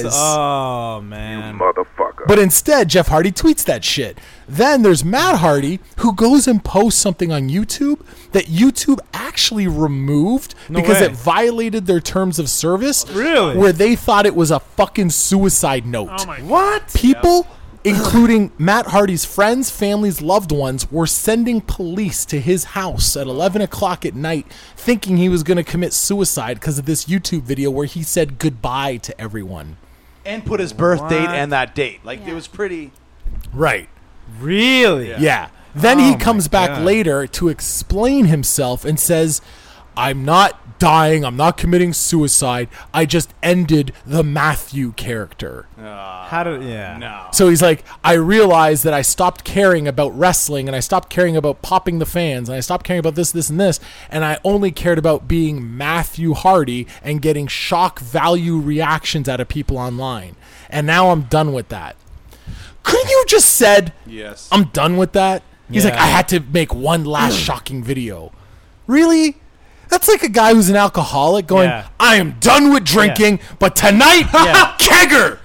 oh man.
Motherfucker.
But instead, Jeff Hardy tweets that shit. Then there's Matt Hardy, who goes and posts something on YouTube that YouTube actually removed because
way.
it violated their terms of service.
Really?
Where they thought it was a fucking suicide note.
Oh my.
What?
People, including Matt Hardy's friends, families, loved ones, were sending police to his house at 11 o'clock at night thinking he was going to commit suicide because of this YouTube video where he said goodbye to everyone.
And put his birth date
What?
and that date. Like,
Yeah.
it was pretty...
Right.
Really?
Yeah. Then
Oh
he
my
comes back
God.
later to explain himself and says, I'm not dying. I'm not committing suicide. I just ended the Matthew character.
How did? Yeah.
No.
So he's like, I realized that I stopped caring about wrestling and I stopped caring about popping the fans and I stopped caring about this, this, and this. And I only cared about being Matthew Hardy and getting shock value reactions out of people online. And now I'm done with that. Couldn't you have just said,
Yes.
I'm done with that? He's like,
Yeah.
I had to make one last shocking video. Really? That's like a guy who's an alcoholic going,
Yeah.
I am done with drinking, but tonight,
Yeah.
kegger.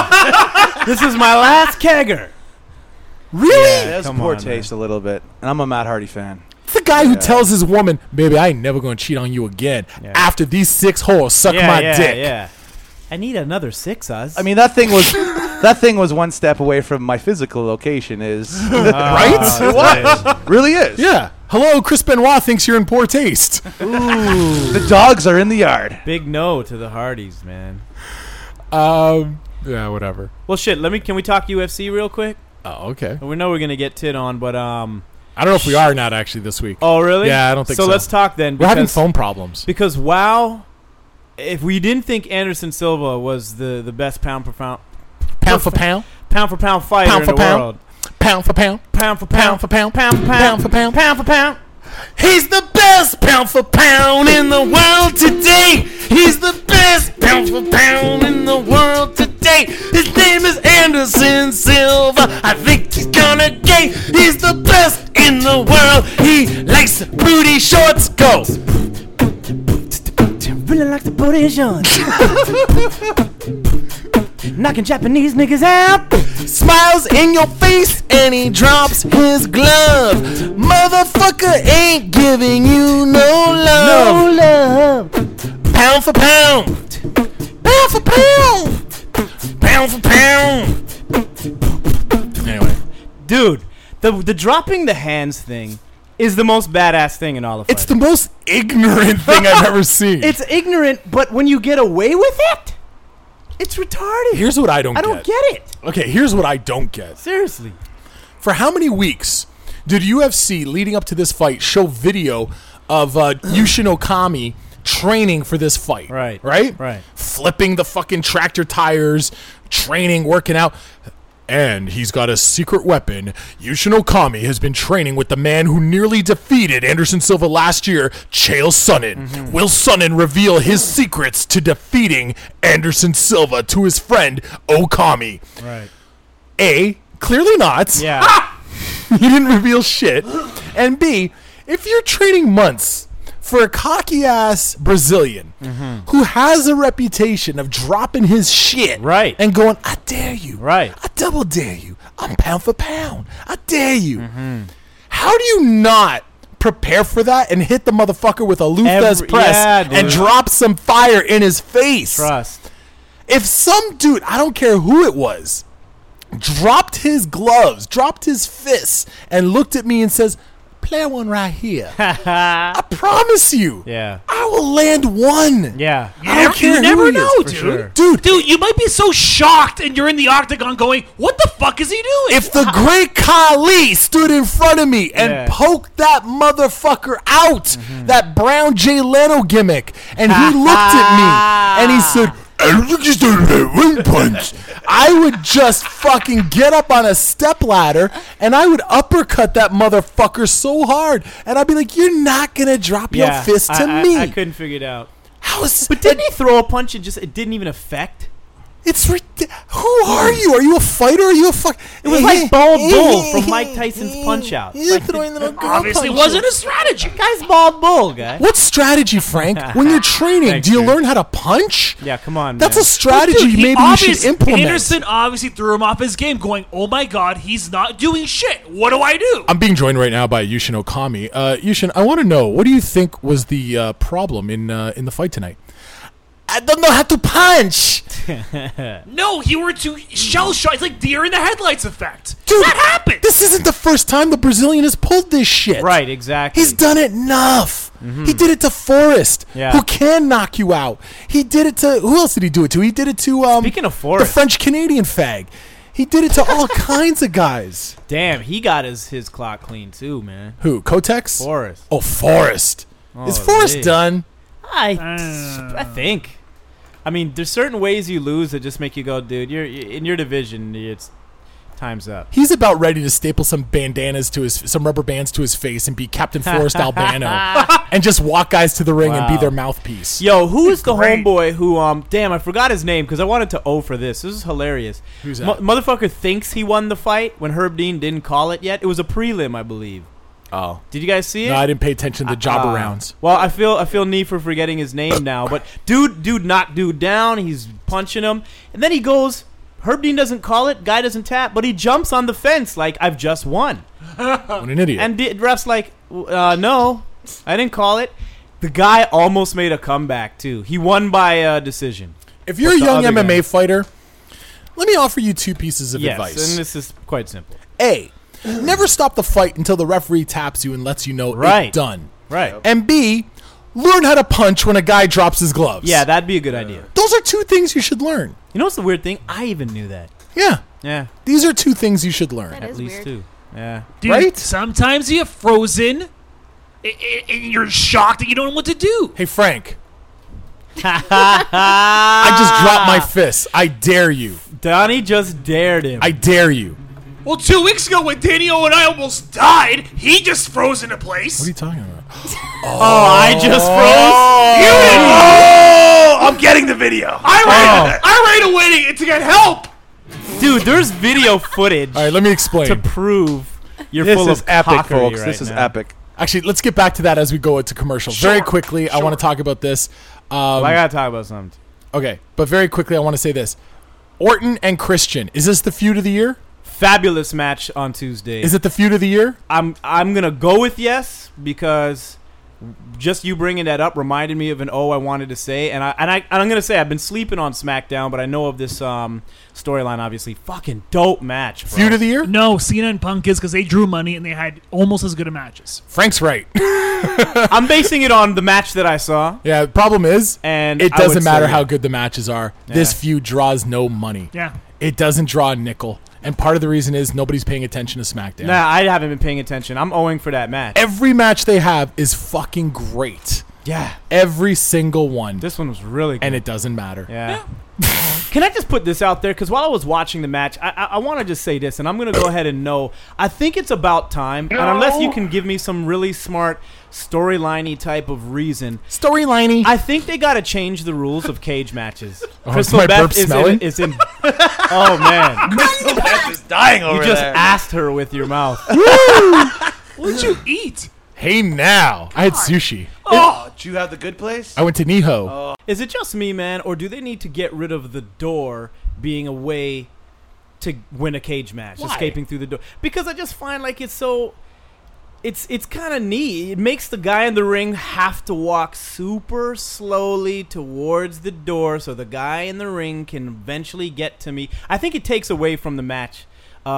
Yeah. This is my last kegger.
Really?
Yeah.
It has
Come
poor
on,
taste a little bit. And I'm a Matt Hardy fan.
It's the guy who tells his woman, baby, I ain't never going to cheat on you again
Yeah.
after these 6 whores suck my dick.
Yeah. I need another 6 us.
I mean, that thing was one step away from my physical location. Is
Right?
it was really is.
Yeah. Hello, Chris Benoit thinks you're in poor taste.
The dogs are in the yard.
big no to the Hardys, man.
Yeah, whatever.
Well, shit. Can we talk UFC real quick?
Oh, okay.
We know we're gonna get tit on, but
I don't know if we are not actually this week.
Oh, really?
Yeah, I don't think so.
So let's talk then.
We're having
because-
phone problems.
Because wow, if we didn't think Anderson Silva was the best pound for pound
Pound for pound.
fighter
Pound
in
for
the
pound.
world,
Pound for pound.
Pound for
Pound for pound.
Pound for
Pound for pound.
Pound for pound.
He's the best pound for pound in the world today. He's the best pound for pound in the world today. His name is Anderson Silva. I think he's gonna gain. He's the best in the world. He likes booty shorts. Go.
Really like the booty shorts. Knocking Japanese niggas out.
Smiles in your face and he drops his glove. Motherfucker ain't giving you no love.
No love.
Pound for pound. Pound for pound. Pound for pound. Anyway.
Dude, the dropping the hands thing is the most badass thing in all of
It's the most ignorant thing I've ever seen.
It's ignorant, but when you get away with it, it's retarded.
Here's what I don't get.
I don't get it.
Okay, here's what I don't get.
Seriously.
For how many weeks did UFC, leading up to this fight, show video of Yushin Okami training for this fight?
Right.
Right? Flipping the fucking tractor tires, training, working out. And he's got a secret weapon. Yushin Okami has been training with the man who nearly defeated Anderson Silva last year, Chael Sonnen.
Mm-hmm.
Will Sonnen reveal his secrets to defeating Anderson Silva to his friend Okami?
Right.
A, clearly not.
Yeah.
He didn't reveal shit. And B, if you're training months for a cocky-ass Brazilian who has a reputation of dropping his shit
Right.
and going, I dare you.
Right.
I double dare you. I'm pound for pound. I dare you. How do you not prepare for that and hit the motherfucker with a Luthez press and drop some fire in his face?
Trust.
If some dude, I don't care who it was, dropped his gloves, dropped his fists, and looked at me and says, play one right here. I promise you.
Yeah.
I will land one.
Yeah.
I don't care
You never
who he
know,
is.
dude.
sure.
Dude, you might be so shocked and you're in the octagon going, what the fuck is he doing?
If the great Khali stood in front of me and
Yeah.
poked that motherfucker out, that brown Jay Leno gimmick, and he looked at me and he said, I just don't have one punch. I would just fucking get up on a stepladder and I would uppercut that motherfucker so hard, and I'd be like, "You're not gonna drop your fist to me."
I couldn't figure it out.
How is this?
But didn't he throw a punch and just it didn't even affect?
It's who are you? Are you a fighter? Are you a fuck?
It was like Bald Bull from Mike Tyson's Punch Out.
You're
Like,
throwing little girl
Obviously
punches.
wasn't a strategy.
guy's Bald Bull, guy.
What strategy, Frank? When you're training,
Thanks,
do you
dude.
learn how to punch?
Yeah, come on,
That's
man.
a strategy
Dude,
maybe you should implement.
Anderson obviously threw him off his game, going, "Oh my god, he's not doing shit. What do I do?"
I'm being joined right now by Yushin Okami. Yushin, I want to know, what do you think was the problem in the fight tonight? I don't know how to punch.
No, you were too shell shocked. It's like deer in the headlights effect.
Dude,
That happened.
This isn't the first time the Brazilian has pulled this shit.
Right, exactly.
He's done it enough. He did it to Forrest,
Yeah.
who can knock you out. He did it to, who else did he do it to? He did it to
Speaking of
the
Forrest,
French-Canadian fag. He did it to all kinds of guys.
damn, he got his clock clean too, man.
Who, Kotex?
Forrest.
Oh, Forrest. Is Forrest
Holy.
done?
I think. I mean, there's certain ways you lose that just make you go, dude. You're in your division. It's time's up.
He's about ready to staple some bandanas to some rubber bands to his face and be Captain Forrest Albano and just walk guys to the ring and be
Wow.
their mouthpiece.
Yo, who is the
Great.
homeboy who damn, I forgot his name because I wanted to O for this. This is hilarious.
Who's that?
Motherfucker thinks he won the fight when Herb Dean didn't call it yet. It was a prelim, I believe.
Oh.
Did you guys see it?
No, I didn't pay attention to the jobber rounds.
Well, I feel need for forgetting his name now, but dude knocked dude down. He's punching him, and then he goes. Herb Dean doesn't call it. Guy doesn't tap, but he jumps on the fence like I've just won.
What an idiot.
And the ref's like, no, I didn't call it. The guy almost made a comeback too. He won by decision.
If you're a
What's the
young
other
MMA
guy?
fighter, let me offer you two pieces of
Yes,
advice.
and this is quite simple.
A, never stop the fight until the referee taps you and lets you know
Right.
it's done.
Right.
And B, learn how to punch when a guy drops his gloves.
Yeah, that'd be a good idea.
Those are two things you should learn.
You know what's the weird thing? I even knew that.
Yeah.
Yeah,
These are two things you should learn.
That
at
is
least
weird.
two. Yeah.
Dude,
Right?
sometimes you get frozen and you're shocked that you don't know what to do.
Hey, Frank. I just dropped my fist. I dare you.
Donnie just dared him.
I dare you.
Well, 2 weeks ago when Daniel and I almost died, he just froze into place.
What are you talking about?
I just froze.
You didn't.
Oh, I'm getting the video.
I ran away to get help.
Dude, there's video footage
All right, let me explain.
to prove you're
This
full
is
of
epic,
cockery
folks.
right
This is
now.
epic.
Actually, let's get back to that as we go into commercials. Very quickly, I want to talk about this.
Well, I gotta talk about something.
Okay, but very quickly, I want to say this. Orton and Christian, is this the feud of the year?
Fabulous match on Tuesday.
Is it the feud of the year?
I'm gonna go with yes because just you bringing that up reminded me of an I wanted to say, and I'm gonna say I've been sleeping on SmackDown, but I know of this storyline. Obviously, fucking dope match. Bro.
Feud of the year?
No, Cena and Punk is because they drew money and they had almost as good of matches.
Frank's right.
I'm basing it on the match that I saw,
Yeah, the problem is,
and
it
I
doesn't
would
matter
say-
how good the matches are. This
Yeah.
feud draws no money.
Yeah.
It doesn't draw a nickel. And part of the reason is nobody's paying attention to SmackDown.
Nah, I haven't been paying attention. I'm owing for that match.
Every match they have is fucking great.
Yeah,
Every single one.
this one was really good.
And it doesn't matter.
Yeah. Can I just put this out there? Because while I was watching the match, I want to just say this, and I'm going to go ahead and know. I think it's about time, and unless you can give me some really smart storyline-y type of reason,
Storyliney.
I think they got to change the rules of cage matches.
is my burp smelling?
is in. Oh man,
Is dying over
you just
there.
asked her with your mouth.
What did you eat?
Hey now. I had sushi.
Oh, do you have the good place?
I went to Niho.
Is it just me, man, or do they need to get rid of the door being a way to win a cage match,
Why?
escaping through the door? Because I just find like it's so. It's kind of neat. It makes the guy in the ring have to walk super slowly towards the door so the guy in the ring can eventually get to me. I think it takes away from the match.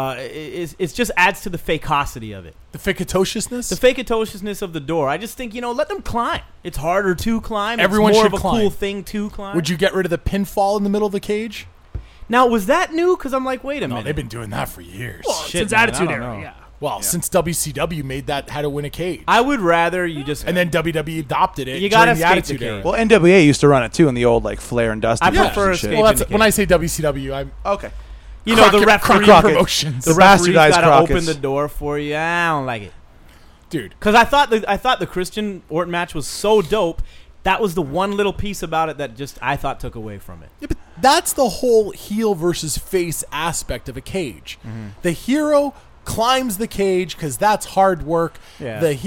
It just adds to the fakeosity of it.
The ficatiousness?
The fakeatiousness of the door. I just think, let them climb. It's harder to climb.
Everyone
it's more
should
of a
climb.
cool thing to climb.
Would you get rid of the pinfall in the middle of the cage?
Now, was that new? Because I'm like, wait a
No,
minute.
they've been doing that for years.
Shit,
Since
man, I
Attitude
don't
Era,
know.
yeah.
Well, since WCW made that how to win a cage.
I would rather you just.
And then WWE adopted it
You gotta
during the
escape
Attitude
the
Era.
cage.
Well, NWA used to run it too in the old like Flair and Dusty.
I
matches
prefer
and shit.
escape.
Well, that's
in the
when I
cage.
say WCW, I'm
Okay.
the referee.
Crockett.
promotions.
The
The
referee's
bastardized
got to
Crockett's.
open the door for you. I don't like it.
Dude.
Because I thought the Christian Orton match was so dope. That was the one little piece about it that just I thought took away from it.
Yeah, but that's the whole heel versus face aspect of a cage. The hero climbs the cage because that's hard work.
Yeah.
The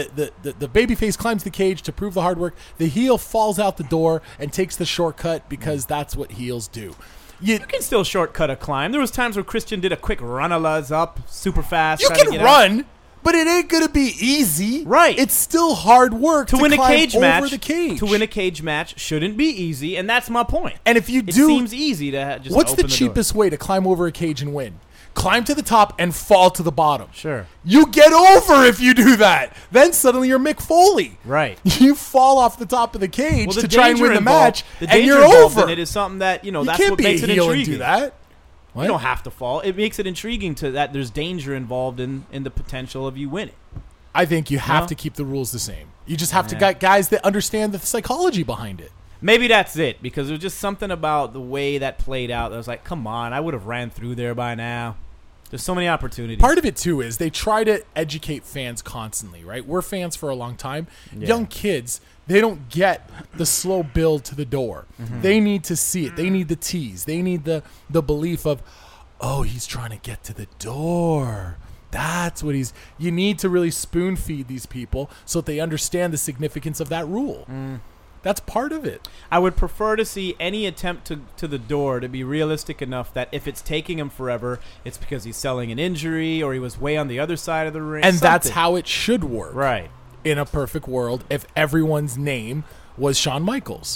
babyface climbs the cage to prove the hard work. The heel falls out the door and takes the shortcut because that's what heels do.
You can still shortcut a climb. There was times where Christian did a quick run-a-luz up super fast.
You
trying to
can
get out.
run, but it ain't gonna be easy.
Right.
It's still hard work to
win a
climb
cage
over
match.
the cage.
To win a cage match shouldn't be easy, and that's my point.
And if you
It
do,
seems easy to just
what's
open
the
door.
cheapest way to climb over a cage and win? Climb to the top and fall to the bottom.
Sure.
You get over if you do that. Then suddenly you're Mick Foley.
Right.
You fall off the top of the cage
Well,
to try and win the match,
the
and
danger
you're
involved
over.
in it is something that
you
that's
can't
what
be
makes
a
it
heel
intriguing.
and do that. What?
You don't have to fall. It makes it intriguing to that there's danger involved in the potential of you winning.
I think you have
No?
to keep the rules the same. You just have to get guys that understand the psychology behind it.
Maybe that's it, because there was just something about the way that played out that was like, come on, I would have ran through there by now. There's so many opportunities.
Part of it too is they try to educate fans constantly, right? We're fans for a long time.
Yeah.
Young kids, they don't get the slow build to the door. They need to see it. They need the tease. They need the belief of, oh, he's trying to get to the door. That's what you need to really spoon feed these people so that they understand the significance of that rule. That's part of it.
I would prefer to see any attempt to the door to be realistic enough that if it's taking him forever, it's because he's selling an injury or he was way on the other side of the ring.
And that's
something.
how it should work.
Right.
In a perfect world, if everyone's name was Shawn Michaels.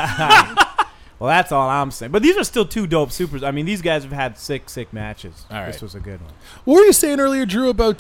Well, that's all I'm saying. But these are still two dope supers. I mean, these guys have had sick matches.
All right.
This was a good one.
What were you saying earlier, Drew, about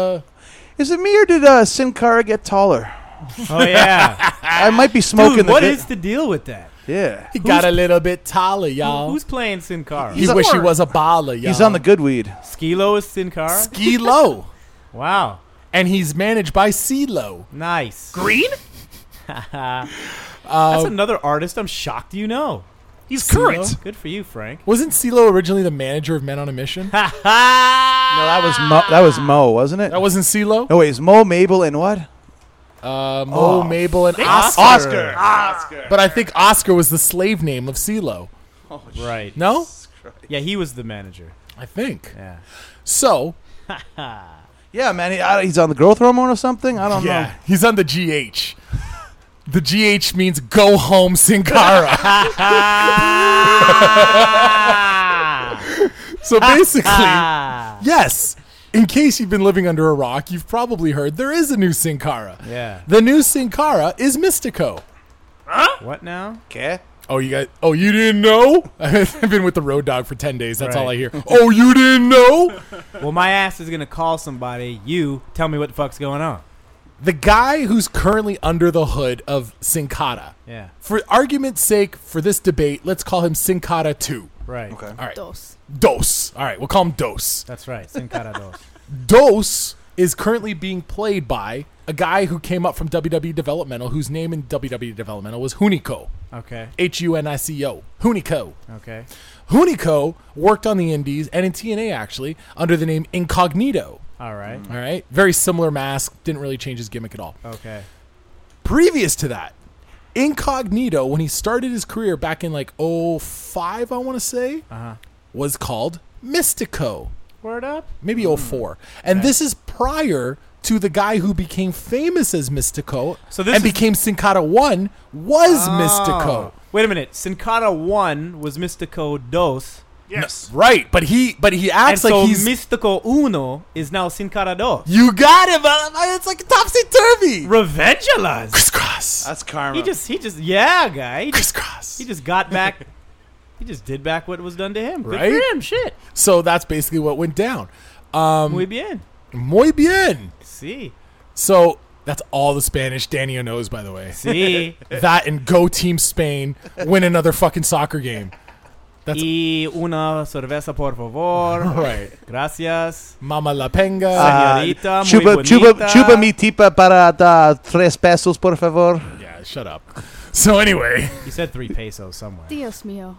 Is it me or did Sin Cara get taller?
Oh, yeah.
I might be smoking
Dude,
the
what
bit.
is the deal with that?
Yeah.
he got a little bit taller, y'all.
Who's playing Sin Cara?
He wish he was a baller, y'all.
He's on the good weed.
Skilo is Sin Cara?
Ski Low.
Wow.
And he's managed by CeeLo.
Nice.
Green?
That's another artist I'm shocked you know.
He's current.
Good for you, Frank.
Wasn't CeeLo originally the manager of Men on a Mission?
No, that was Mo, wasn't it?
That wasn't CeeLo?
No, wait, it's Mo, Mabel, and what?
Mo, Mabel, and
Oscar.
But I think Oscar was the slave name of CeeLo.
Right.
No?
Yeah, he was the manager.
I think.
Yeah.
So,
Yeah, man, he's on the growth hormone or something? I don't know.
he's on the GH. The GH means go home, Sin Cara. So basically, yes, in case you've been living under a rock, you've probably heard there is a new Sin Cara.
Yeah.
The new Sin Cara is Mystico.
What now?
Okay.
Oh, you didn't know? I've been with the Road Dogg for 10 days. That's all I hear. Oh, you didn't know?
Well, my ass is going to call somebody. You tell me what the fuck's going on.
The guy who's currently under the hood of Sin Cara.
Yeah.
For argument's sake, for this debate, let's call him Sin Cara 2.
Right.
Okay.
All right.
Dos.
All right, we'll call him Dos.
That's right. Sin Cara Dos.
Dos is currently being played by a guy who came up from WWE Developmental, whose name in WWE Developmental was Hunico.
Okay.
Hunico. Hunico.
Okay.
Hunico worked on the Indies and in TNA, actually, under the name Incognito.
All right.
All right? Very similar mask. Didn't really change his gimmick at all.
Okay.
Previous to that, Incognito, when he started his career back in like 05, I want to say, was called Mystico.
Word up.
Maybe 04. And this is prior to the guy who became famous as Mystico and became Sin Cara 1 was Mystico.
Wait a minute. Sin Cara 1 was Mystico Dos.
Yes.
Right, but he acts
and
like
so
he's
Mystico Uno is now Sin Cara Dos.
You got it, man. It's like topsy-turvy.
Revenge-a-las.
Crisscross.
That's karma.
He just yeah, guy.
Crisscross.
He just got back. He just did back what was done to him. Good
Right?
for him. Shit.
So that's basically what went down.
Muy bien.
Muy bien.
Sí.
So that's all the Spanish Daniel knows, by the way.
Sí.
That and go Team Spain, win another fucking soccer game. That's
Y una cerveza, por favor.
right.
Gracias.
Mama La Penga.
Señorita, muy bonita.
Chupa mi tipa para da 3 pesos, por favor.
Yeah, shut up. So anyway,
You said 3 pesos somewhere.
Dios mío.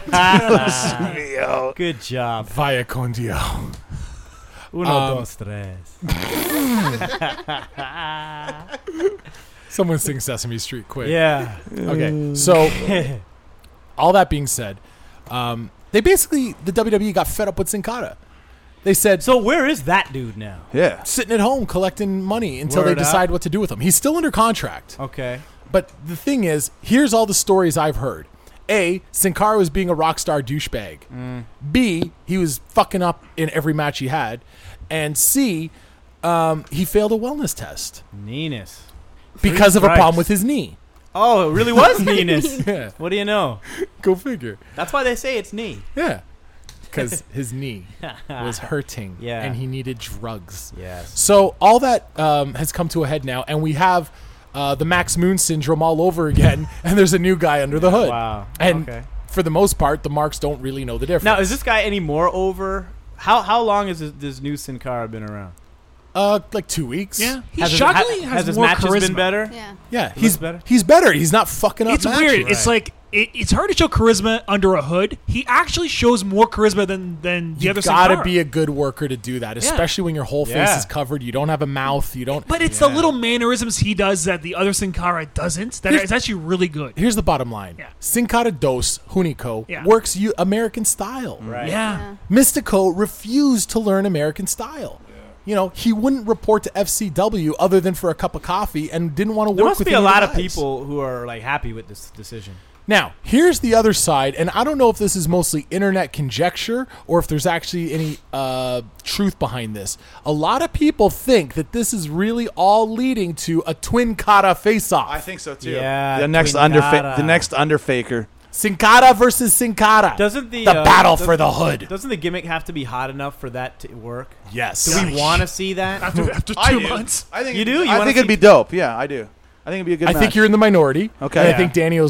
Good job.
vaya con Dios.
Uno, dos, tres.
Someone sing Sesame Street quick.
Yeah.
Okay, so all that being said, they basically, the WWE got fed up with Sin Cara. They said,
So where is that dude now?
Yeah.
sitting at home collecting money until
Word
they decide what to do with him. He's still under contract.
Okay.
But the thing is, here's all the stories I've heard. A, Sin Cara was being a rock star douchebag. B, he was fucking up in every match he had. And C, he failed a wellness test
Neeness.
because of a
strikes.
problem with his knee.
Oh, it really was Neeness.
Yeah,
What do you know?
go figure.
That's why they say it's knee.
Yeah, because his knee was hurting
Yeah.
and he needed drugs.
Yes.
So all that has come to a head now, and we have the Max Moon syndrome all over again, and there's a new guy under the hood.
Wow.
And
Okay.
for the most part, the marks don't really know the difference.
Now, is this guy any more over? How long has this new Sin Cara been around?
Like 2 weeks.
Yeah. He
Has
shockingly
has
has
his
more
matches
charisma.
been better?
Yeah.
Yeah,
Looks better?
he's better. He's not fucking up
It's
matches.
weird. It's like it's hard to show charisma under a hood. He actually shows more charisma than the
you
other.
gotta
Sin Cara.
be a good worker to do that, especially when your whole face
Yeah.
is covered. You don't have a mouth. You don't.
But it's the little mannerisms he does that the other Sin Cara doesn't. That is actually really good.
Here's the bottom line.
Yeah.
Sin Cara Dos Hunico
Yeah.
works American style.
Right.
Yeah.
Mystico refused to learn American style. You know, he wouldn't report to FCW other than for a cup of coffee and didn't want to work
There must
with
be a
any
lot
the
of
guys.
people who are like happy with this decision.
Now, here's the other side, and I don't know if this is mostly internet conjecture or if there's actually any truth behind this. A lot of people think that this is really all leading to a twin Cara face-off.
I think so too.
Yeah,
The next
Twin Cara.
the next underfaker.
Sin Cara versus Sin Cara.
Doesn't the
battle
does-
for the hood.
Doesn't the gimmick have to be hot enough for that to work?
Yes.
Do we want to see that?
After
I
2
do.
months.
I think
You do? You
I
wanna
think it'd
see-
be dope. Yeah, I do. I think it'd be a good
I
match.
think you're in the minority.
Okay.
And I
Yeah.
think Daniel's right.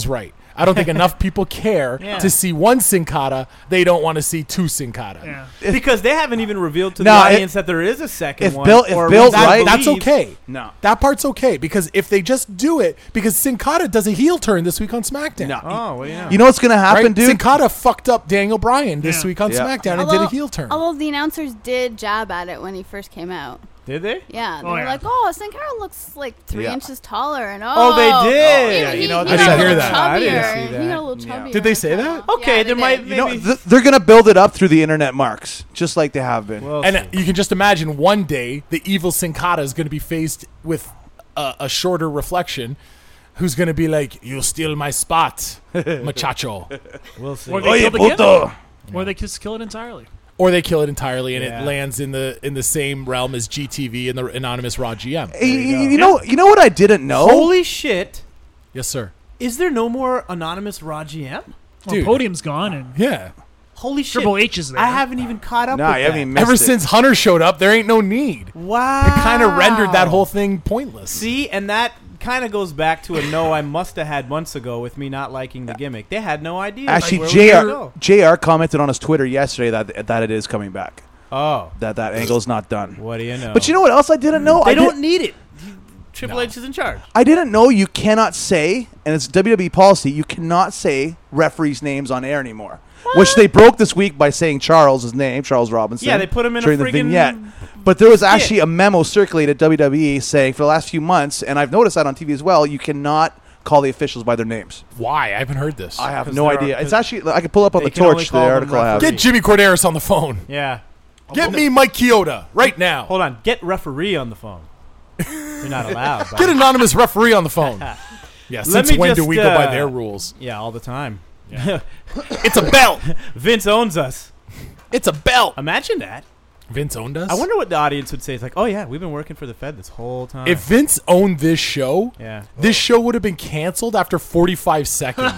I don't think enough people care
Yeah.
to see one Sin Cara. They don't want to see two Sin Cara.
Yeah.
Because they haven't even revealed to the
No,
audience that there is a second
if
one.
Bill- if
or
Bill's
reason to
right-
That's
believe.
okay.
No.
That part's okay because if they just do it, because Sin Cara does a heel turn this week on SmackDown.
No.
Oh, well, yeah.
You know what's going to happen,
Right?
dude?
Sin Cara fucked up Daniel Bryan this
Yeah.
week on
Yeah.
SmackDown and did a heel turn.
Although the announcers did jab at it when he first came out.
Did they?
Yeah, they
Oh,
were
yeah.
like, "Oh, Sin Cara looks like 3
Yeah.
inches taller," and
Oh, they did.
Yeah, you know,
he
I
got
didn't
a
hear
little
that.
I didn't
chubbier.
see
He
that.
got a little
Yeah.
chubbier.
Did they say that?
Okay,
Yeah,
there
they
might
did.
maybe.
You know, they're going to build it up through the internet marks, just like they have been.
Well,
And you can just imagine one day the evil Sin Cara is going to be faced with a shorter reflection who's going to be like, "You steal my spot, muchacho."
we'll see.
Or they
Oye,
kill the gimmick.
puto.
Or they just kill it entirely.
Or they kill it entirely and
Yeah.
it lands in the same realm as GTV and the anonymous Raw GM.
You know what I didn't know?
Holy shit!
Yes, sir.
Is there no more anonymous Raw GM?
Well,
Dude.
Podium's gone and
Yeah.
Holy shit!
Triple H is there.
I haven't even caught up.
Nah,
with
you
that.
haven't even missed
Ever
it.
since Hunter showed up, there ain't no need.
Wow.
It kind of rendered that whole thing pointless.
See, and that kind of goes back to a no I must have had months ago with me not liking the gimmick. They had no idea.
Actually,
like, where we were gonna
JR commented on his Twitter yesterday that it is coming back.
go. Oh,
That angle's not done.
what do you know?
But you know what else I didn't know?
they
I
don't need it. Triple
No.
H is in charge.
I didn't know you cannot say, and it's WWE policy, you cannot say referees' names on air anymore. Which they broke this week by saying Charles' name, Charles Robinson.
Yeah, they put him in a
during the
friggin'
vignette. But there was actually a memo circulated at WWE saying for the last few months, and I've noticed that on TV as well, you cannot call the officials by their names.
Why? I haven't heard this.
I have
'Cause
no
there are-
idea. It's actually, I can pull up on
they
the
can only
torch the
call them
article I have.
Get Jimmy Corderas on the phone.
Yeah.
Get me Mike Chioda right now.
Hold on. Get referee on the phone. You're not allowed.
Get anonymous referee on the phone. Yeah,
Let
since
me
when do
just,
we go by their rules?
Yeah, all the time.
It's a belt.
Vince owns us.
It's a belt.
Imagine that.
Vince owned us?
I wonder what the audience would say. It's like, oh yeah, we've been working for the Fed this whole time.
If Vince owned this show,
yeah.
this show would have been canceled after 45 seconds.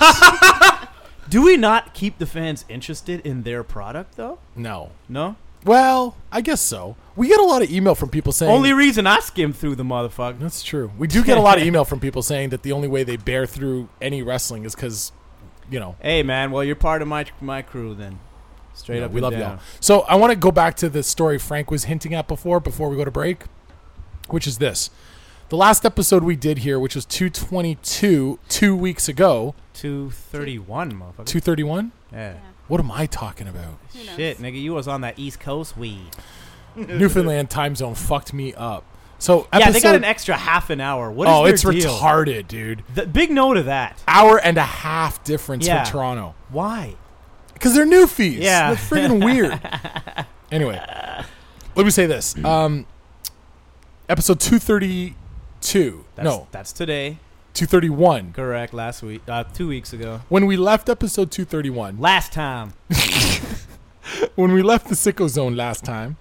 Do we not keep the fans interested in their product though?
No.
No.
Well, I guess so. We get a lot of email from people saying...
Only reason I skim through the motherfucker.
That's true. We do get a lot of email from people saying that the only way they bear through any wrestling is because, you know...
Hey man, well you're part of my crew then. Straight
Yeah,
up.
we
and
love
down.
y'all. So I want to go back to the story Frank was hinting at before we go to break, which is this. The last episode we did here, which was 222, 2 weeks ago.
231, motherfucker.
231?
Yeah.
What am I talking about?
Shit, nigga, you was on that East Coast weed.
Newfoundland time zone fucked me up. So
Yeah, they got
episode-
an extra half an hour. What is
it's
their deal?
retarded, dude.
The big no to that.
Hour and a half difference
Yeah.
for Toronto.
Why?
Because they're newfies.
Yeah.
They're freaking weird. Anyway, let me say this. Episode 232.
That's today.
231.
Correct. Last week, 2 weeks ago.
When we left episode 231,
Last time.
when we left the Sicko Zone last time,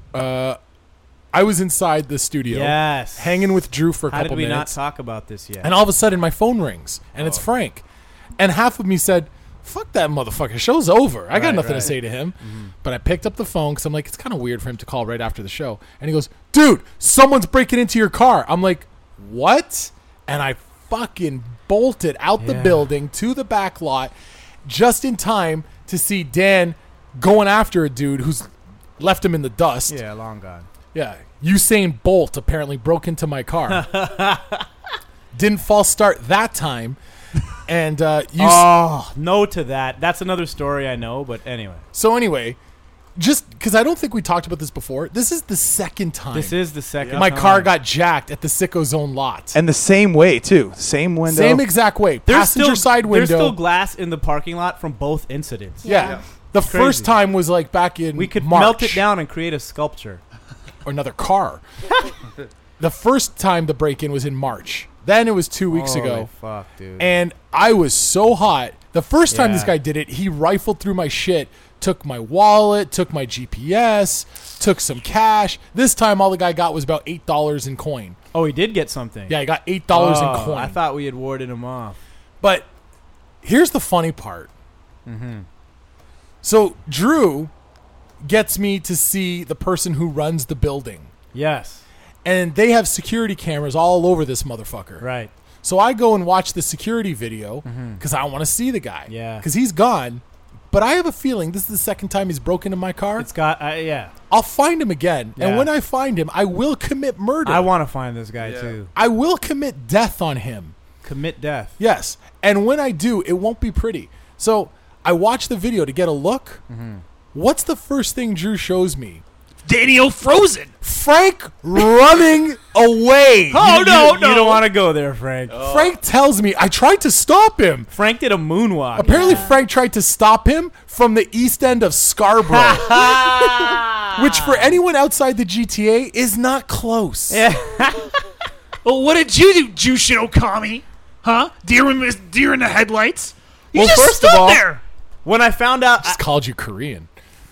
I was inside the studio
Yes.
hanging with Drew for a
How
couple
did we
minutes.
not talk about this yet?
And all of a sudden, my phone rings, and it's Frank. And half of me said, fuck that motherfucker. Show's over. I got
Right,
nothing to
right.
say to him. But I picked up the phone because I'm like, it's kind of weird for him to call right after the show. And he goes, dude, someone's breaking into your car. I'm like, what? And I fucking bolted out the
Yeah.
building to the back lot just in time to see Dan going after a dude who's left him in the dust.
Yeah, long gone.
Yeah. Usain Bolt apparently broke into my car. Didn't false start that time. And
No to that. That's another story I know, but anyway.
so anyway, just because I don't think we talked about this before, this is the second time
This is the second
my
time.
car got jacked at the Sicko Zone lot.
And the same way, too. Same window.
Same exact way. Passenger side window.
There's still glass in the parking lot from both incidents.
yeah. The
Crazy.
first time was like back in
We could
March,
melt it down and create a sculpture.
or another car. The first time the break-in was in March. Then it was 2 weeks
Holy
ago.
Fuck, dude.
And I was so hot. The first time this
Yeah.
guy did it, he rifled through my shit, took my wallet, took my GPS, took some cash. This time, all the guy got was about $8 in coin.
Oh, he did get something.
Yeah, he got $8 in
Oh,
coin.
I thought we had warded him off.
But here's the funny part. So Drew gets me to see the person who runs the building.
Yes.
And they have security cameras all over this motherfucker.
Right.
So I go and watch the security video because I want to see the guy.
Yeah.
Because he's gone. But I have a feeling this is the second time he's broken into my car.
It's got, yeah.
I'll find him again.
Yeah.
And when I find him, I will commit murder.
I want to find this guy too.
I will commit death on him.
Commit death.
Yes. And when I do, it won't be pretty. So I watch the video to get a look. What's the first thing Drew shows me?
Daniel Frozen.
Frank running away.
Oh, no.
You don't want to go there, Frank.
Frank tells me I tried to stop him.
Frank did a moonwalk.
Apparently, Frank tried to stop him from the east end of Scarborough, which for anyone outside the GTA is not close.
Yeah.
Well, what did you do, Jushin Okami? Huh? Deer in the headlights? You
Well,
just
first
stood
of all-
there.
When I found out,
Just called you Korean.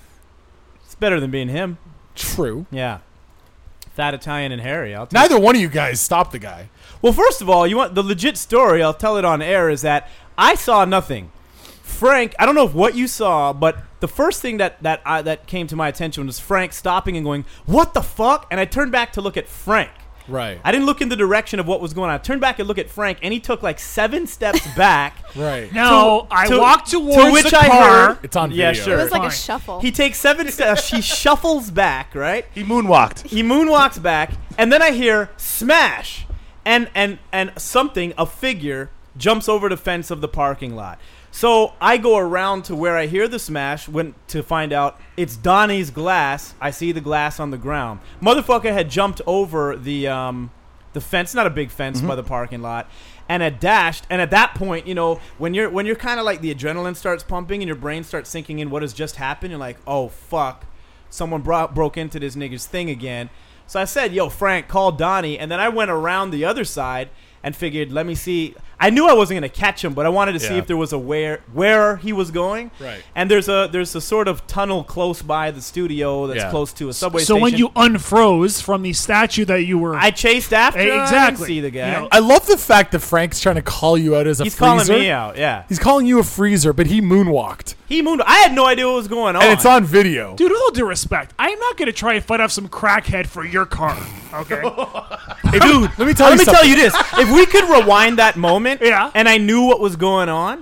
it's better than being him.
True.
Yeah. Fat Italian and hairy. I'll tell
Neither one of you guys stopped the guy.
Well, first of all, you want the legit story, I'll tell it on air, is that I saw nothing. Frank, I don't know what you saw, but the first thing that came to my attention was Frank stopping and going, "What the fuck?" And I turned back to look at Frank.
Right.
I didn't look in the direction of what was going on. I turned back and looked at Frank, and he took like 7 steps back.
Right.
No, I walked towards
to which
the
I
car.
heard,
It's on
yeah,
video.
sure.
It was like
Fine.
a shuffle.
He takes 7 steps. He shuffles back, right?
He moonwalked.
He moonwalks back, and then I hear smash, and something, a figure, jumps over the fence of the parking lot. So I go around to where I hear the smash, went to find out it's Donnie's glass. I see the glass on the ground. Motherfucker had jumped over the fence, not a big fence by the parking lot, and had dashed. And at that point, you know, when you're kind of like the adrenaline starts pumping and your brain starts sinking in what has just happened, you're like, oh fuck, someone broke into this nigga's thing again. So I said, yo, Frank, call Donnie. And then I went around the other side and figured, let me see. I knew I wasn't going to catch him, but I wanted to see if there was a where he was going.
Right.
And there's a sort of tunnel close by the studio that's close to a subway
So
station.
when you unfroze from the statue that you were...
I chased after him. I
Exactly.
didn't see the guy.
You know,
I love the fact that Frank's trying to call you out as a
He's
freezer.
calling me out, yeah.
He's calling you a freezer, but he moonwalked.
He mooned. I had no idea what was going on.
And it's on video.
dude, with all due respect, I'm not going to try and fight off some crackhead for your car, okay?
Hey, dude, let me tell you
this. If we could rewind that moment
Yeah.
and I knew what was going on,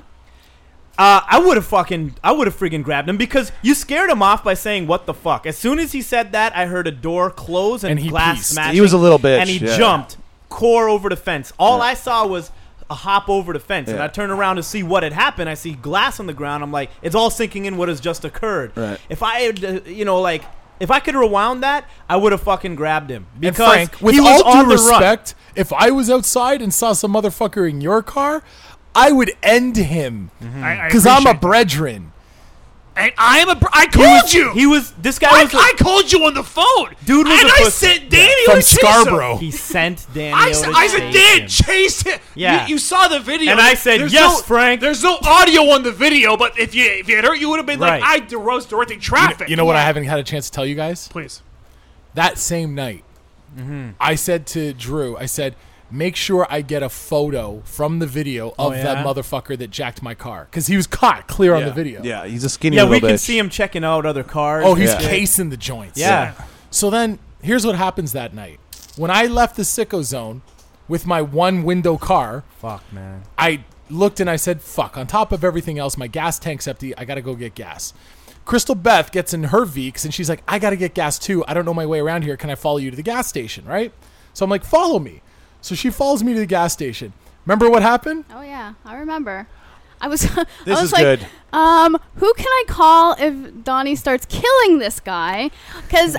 I would have freaking grabbed him because you scared him off by saying what the fuck. As soon as he said that, I heard a door close and
he
glass
pieced.
smashing.
He was a little bitch,
And he
yeah.
jumped core over the fence. All I saw was a hop over the fence. And
Yeah.
I turned around to see what had happened. I see glass on the ground. I'm like, it's all sinking in what has just occurred.
Right.
If I had, if I could rewound that, I would have fucking grabbed him.
And
Because
Frank, with
he was
all
on
due
the run.
respect, if I was outside and saw some motherfucker in your car, I would end him because I'm a brethren.
And I called you!
This guy was
I called you on the phone!
Dude was
and
a
I
pussy.
sent Danny
From
to chase him.
Scarborough.
He sent Daniel
I
to
said,
chase
Dan,
him.
chase him.
Yeah.
You saw the video.
And I said,
There's
yes, Frank.
There's no audio on the video, but if you had heard, you would have been
Right.
like, I was directing traffic.
You know what I haven't had a chance to tell you guys?
Please.
That same night, I said to Drew, I said, make sure I get a photo from the video of
yeah?
that motherfucker that jacked my car. Because he was caught clear on the video.
Yeah, he's a skinny
Yeah,
little
we can
bitch.
see him checking out other cars.
Oh, he's
Yeah.
casing the joints.
Yeah.
So then, here's what happens that night. When I left the sicko zone with my one window car,
Fuck, man.
I looked and I said, fuck, on top of everything else, my gas tank's empty. I got to go get gas. Crystal Beth gets in her Veeks and she's like, I got to get gas too. I don't know my way around here. Can I follow you to the gas station, right? So I'm like, follow me. So she follows me to the gas station. Remember what happened?
Oh yeah, I remember. I was
This
I was
is
like,
good.
who can I call if Donnie starts killing this guy? Because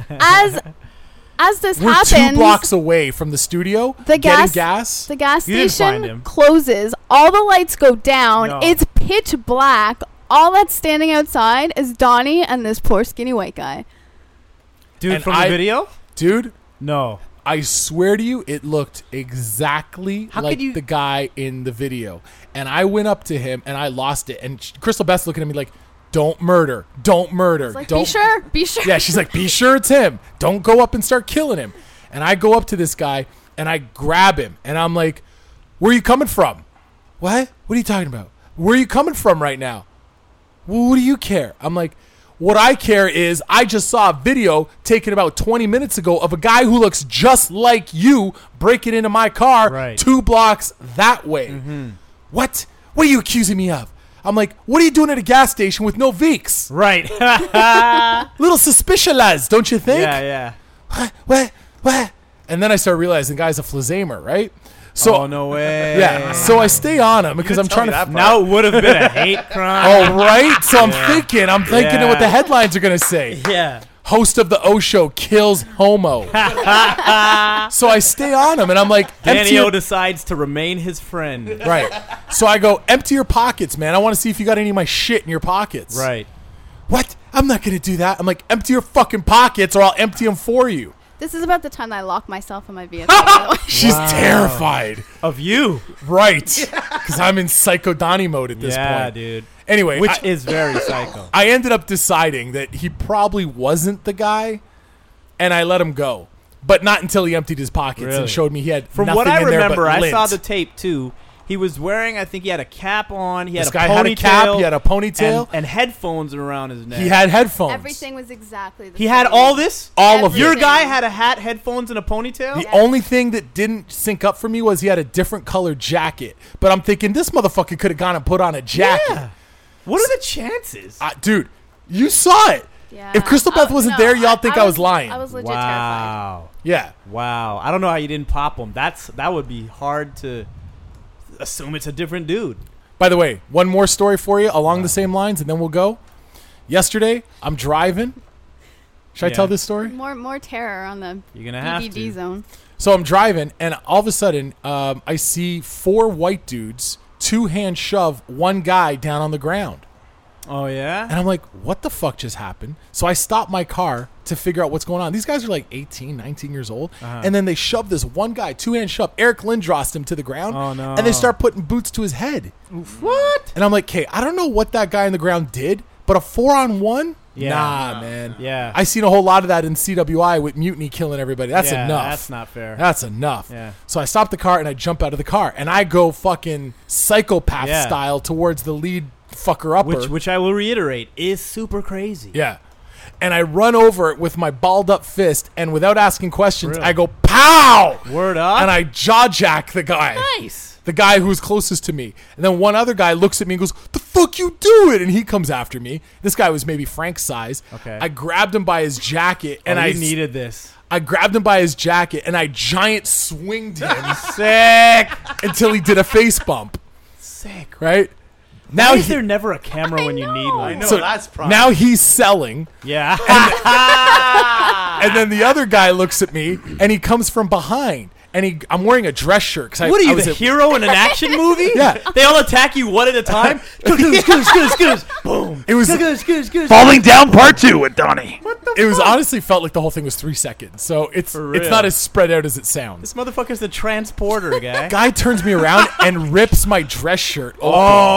as this
We're
happens,
2 blocks away from the studio.
the
getting
gas
gas.
the gas
You didn't find
station
him.
closes. All the lights go down.
No.
It's pitch black. All that's standing outside is Donnie and this poor skinny white guy.
Dude,
And
from
I-
the video?
Dude,
No.
I swear to you, it looked exactly
How
like
could you-
the guy in the video. And I went up to him and I lost it. And Crystal Beth's looking at me like, don't murder. Don't murder.
It's like,
don't.
be sure.
Yeah, she's like, be sure it's him. Don't go up and start killing him. And I go up to this guy and I grab him and I'm like, where are you coming from? What? What are you talking about? Where are you coming from right now? Well, what do you care? I'm like, What I care is I just saw a video taken about 20 minutes ago of a guy who looks just like you breaking into my car 2 blocks that way. What? What are you accusing me of? I'm like, what are you doing at a gas station with no Veeks?
Right.
Little suspicious, don't you think?
Yeah.
What? And then I start realizing the guy's a flazamer, right? So,
no way.
Yeah. So I stay on him because I'm trying to.
Now it would have been a hate crime.
Oh, right. So I'm thinking of what the headlines are gonna say.
Yeah.
Host of the O Show kills homo. So I stay on him, and I'm like,
Danny O decides to remain his friend.
Right. So I go, empty your pockets, man. I want to see if you got any of my shit in your pockets.
Right.
What? I'm not gonna do that. I'm like, empty your fucking pockets, or I'll empty them for you.
This is about the time that I lock myself in my vehicle. By the way.
She's terrified
of you,
right? Because I'm in Psycho Donnie mode at this point.
Yeah, dude.
Anyway,
which is very psycho.
I ended up deciding that he probably wasn't the guy, and I let him go. But not until he emptied his pockets and showed me he had
From
nothing
what I
in there
remember,
but
I
lint.
saw the tape too. He was wearing, I think he had a cap on. He had
This
a
guy
ponytail.
had a cap. He had a ponytail.
And headphones around his neck.
He had headphones.
Everything was exactly the
He
same.
had all this?
All of
Your
it.
guy had a hat, headphones, and a ponytail?
The only thing that didn't sync up for me was he had a different colored jacket. But I'm thinking this motherfucker could have gone and put on a jacket.
Yeah. What are the chances?
Dude, you saw it.
Yeah.
If Crystal Beth wasn't there, y'all think I was lying.
I was legit terrified.
Yeah.
Wow. I don't know how you didn't pop him. That would be hard to assume it's a different dude.
By the way, one more story for you along the same lines, and then we'll go. Yesterday, I'm driving. Should I tell this story?
More terror on the
You're gonna have
DVD
to.
zone.
So I'm driving, and all of a sudden, I see 4 white dudes, 2-hand shove one guy down on the ground.
Oh, yeah?
And I'm like, what the fuck just happened? So I stop my car to figure out what's going on. These guys are like 18, 19 years old. And then they shove this one guy, 2-hand shove. Eric Lindros him to the ground.
Oh, no.
And they start putting boots to his head.
What?
And I'm like, okay, I don't know what that guy on the ground did, but a 4-on-1?
Yeah.
Nah, man.
Yeah.
I seen a whole lot of that in CWI with Mutiny killing everybody. That's enough.
That's not fair.
That's enough.
Yeah.
So I stop the car and I jump out of the car and I go fucking psychopath
Yeah.
style towards the lead fucker upper.
Which I will reiterate is super crazy.
Yeah. And I run over it with my balled up fist and without asking questions,
Really?
I go pow!
Word up.
And I jaw jack the guy.
Nice.
The guy who's closest to me. And then one other guy looks at me and goes, the fuck you doing? And he comes after me. This guy was maybe Frank's size.
Okay.
I grabbed him by his jacket and
I needed this.
I grabbed him by his jacket and I giant swinged him
Sick.
until he did a face bump.
Sick.
Right?
Now
Now
is there never a camera when you need one?
I know,
so
that's prime.
now he's selling.
Yeah.
And then the other guy looks at me and he comes from behind. And I'm wearing a dress shirt. Cause
What are
I
you,
was
the
at-
hero in an action movie?
Yeah.
They all attack you one at a time? Boom.
It was
Falling Down Part 2 with Donnie.
it was honestly felt like the whole thing was 3 seconds. So it's
real.
not as spread out as it sounds.
This motherfucker's the transporter guy.
Guy turns me around and rips my dress shirt open.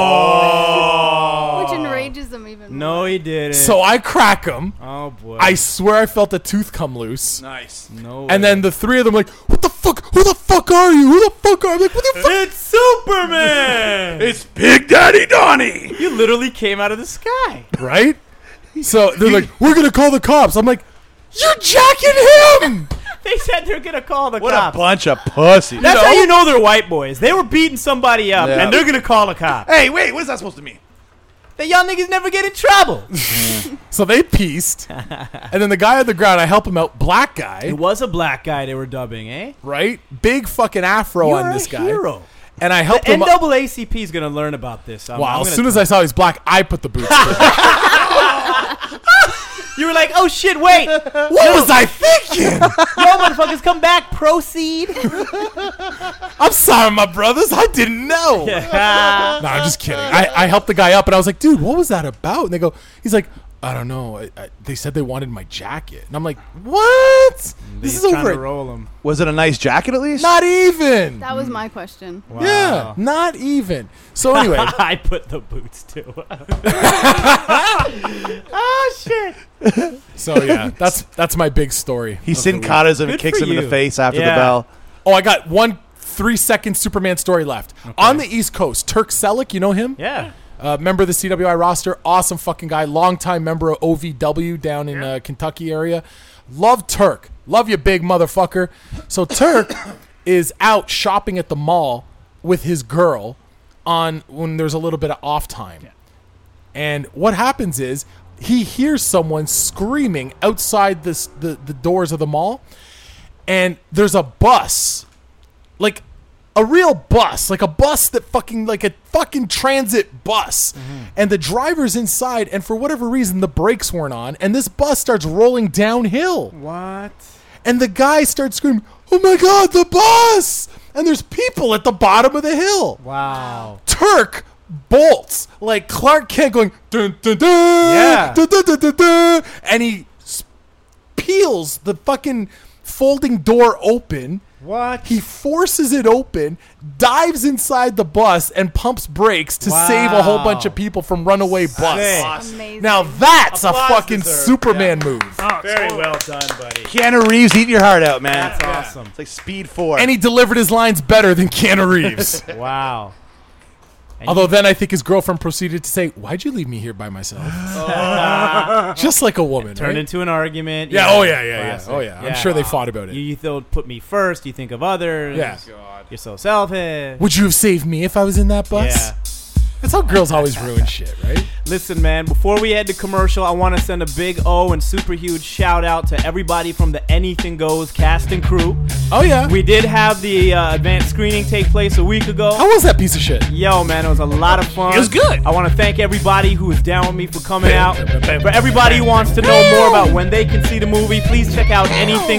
Oh.
Which enrages them even more.
No, he didn't.
So I crack him.
Oh, boy.
I swear I felt a tooth come loose.
Nice.
No
And
way.
then the 3 of them like, what the fuck? Who the fuck are you? Who the fuck are you? I'm like, what the fuck?
It's Superman!
It's Big Daddy Donnie.
You literally came out of the sky.
Right? So they're like, we're going to call the cops. I'm like, you're jacking him.
They said they're going to call the
What
cops.
a bunch of pussies.
That's how you know they're white boys. They were beating somebody up,
Yeah.
and they're going to call the cops.
Hey, wait, what is that supposed to mean?
That y'all niggas never get in trouble.
So they pieced. And then the guy on the ground, I help him out. Black guy,
It was a black guy they were dubbing, eh?
right? Big fucking afro
You're
on this
a
guy.
hero.
And I
The
helped him up.
NAACP is going to learn about this.
Wow, as soon as I saw he's black, I put the boots to
You were like, oh shit, wait.
What was I thinking?
Yo, motherfuckers, come back. Proceed.
I'm sorry, my brothers. I didn't know. No, I'm just kidding. I helped the guy up, and I was like, dude, what was that about? And they go, he's like, I don't know. They said they wanted my jacket. And I'm like, what? This is
trying
over
to
it.
roll him.
Was it a nice jacket at least?
Not even.
That was my question.
Wow.
Yeah, not even. So anyway,
I put the boots too. Oh shit.
so yeah, that's my big story.
He sin katas him and
Good
kicks
for
him in
you.
the face after
Yeah.
the bell.
Oh, I got one 3-second Superman story left. On the East Coast, Turk Selleck, you know him?
Yeah.
member of the CWI roster, awesome fucking guy, longtime member of OVW down in Kentucky area. Love Turk. Love you, big motherfucker. So Turk is out shopping at the mall with his girl when there's a little bit of off time. And what happens is he hears someone screaming outside the doors of the mall, and there's a bus, like a real bus, like a bus that like a fucking transit bus. And the driver's inside, and for whatever reason, the brakes weren't on, and this bus starts rolling downhill.
What?
And the guy starts screaming, "Oh my God, the bus!" And there's people at the bottom of the hill.
Wow.
Turk bolts like Clark Kent going, dun, dun, dun, dun, dun, dun, dun, dun, and he peels the fucking folding door open.
What?
He forces it open, dives inside the bus, and pumps brakes to save a whole bunch of people from runaway bus.
Amazing.
Now that's
Applause
a fucking
deserved.
Superman move.
Very well done, buddy.
Keanu Reeves eating your heart out, man.
That's awesome.
It's like Speed 4.
And he delivered his lines better than Keanu Reeves.
Wow.
Although then I think his girlfriend proceeded to say, "Why'd you leave me here by myself?" Just like a woman,
Turned
right?
into an argument.
Yeah,
Classic.
Oh, yeah. I'm sure they fought about it.
You don't put me first. You think of others.
Yeah.
You're so selfish.
Would you have saved me if I was in that bus?
Yeah.
That's how girls always ruin shit, right?
Listen, man, before we head to commercial, I want to send a big O and super huge shout out to everybody from the Anything Goes cast and crew.
Oh, yeah.
We did have the advanced screening take place a week ago.
How was that piece of shit?
Yo, man, it was a lot of fun.
It was good.
I want to thank everybody who was down with me for coming out. For everybody who wants to know more about when they can see the movie, please check out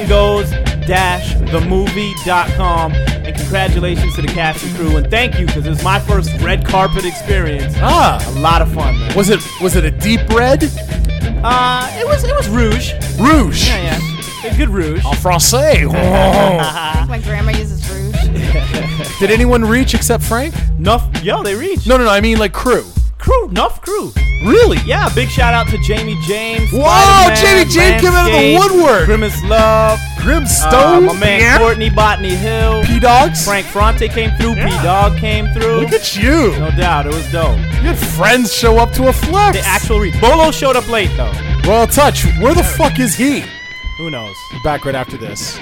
anythinggoes-themovie.com. And congratulations to the cast and crew. And thank you, because it was my first red carpet experience.
Ah.
A lot of fun, man.
Was it a deep red?
It was rouge.
Rouge.
Yeah. A good rouge.
En français.
My grandma uses rouge.
Did anyone reach except Frank?
Yo, they reached.
No, I mean like crew.
Nuff crew.
Really?
Yeah, big shout out to Jamie James.
Whoa,
Spider-Man,
Jamie James came out of the
Manscaped,
woodwork.
Grimace Love.
Grim Stone.
My man Courtney Botany Hill.
P-Dogs.
Frank Fronte came through. P-Dog came through.
Look at you.
No doubt, it was dope.
You had friends show up to a flex.
The actual Bolo showed up late, though.
Royal Touch, where the fuck is he?
Who knows?
Back right after this.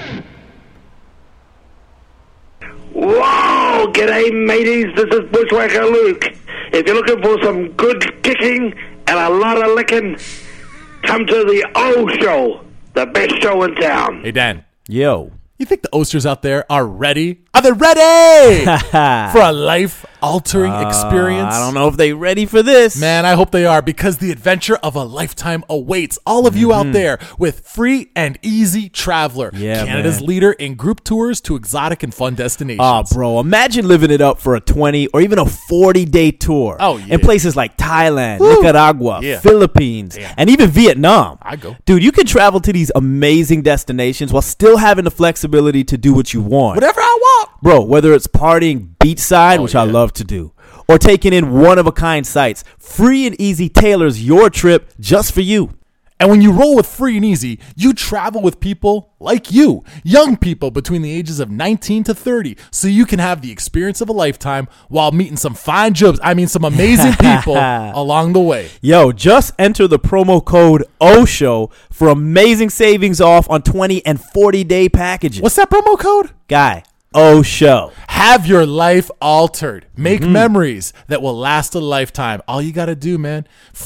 Whoa! G'day, mateys. This is Bushwhacker Luke. If you're looking for some good kicking and a lot of licking, come to the O Show, the best show in town.
Hey, Dan.
Yo.
You think the Oasters out there are ready? Are they ready for a life-altering experience?
I don't know if they ready for this.
Man, I hope they are, because the adventure of a lifetime awaits all of you out there with Free and Easy Traveler, Canada's leader in group tours to exotic and fun destinations.
Oh, bro, imagine living it up for a 20 or even a 40-day tour.
Oh, yeah.
In places like Thailand, Nicaragua, Philippines, and even Vietnam.
I go.
Dude, you can travel to these amazing destinations while still having the flexibility to do what you want.
Whatever I want.
Bro, whether it's partying beachside, which I love to do, or taking in one-of-a-kind sights, Free and Easy tailors your trip just for you.
And when you roll with Free and Easy, you travel with people like you, young people between the ages of 19 to 30, so you can have the experience of a lifetime while meeting some fine jobs, some amazing people along the way.
Yo, just enter the promo code OSHOW for amazing savings off on 20 and 40-day packages.
What's that promo code?
Guy, OSHOW.
Have your life altered. Make memories that will last a lifetime. All you got to do, man,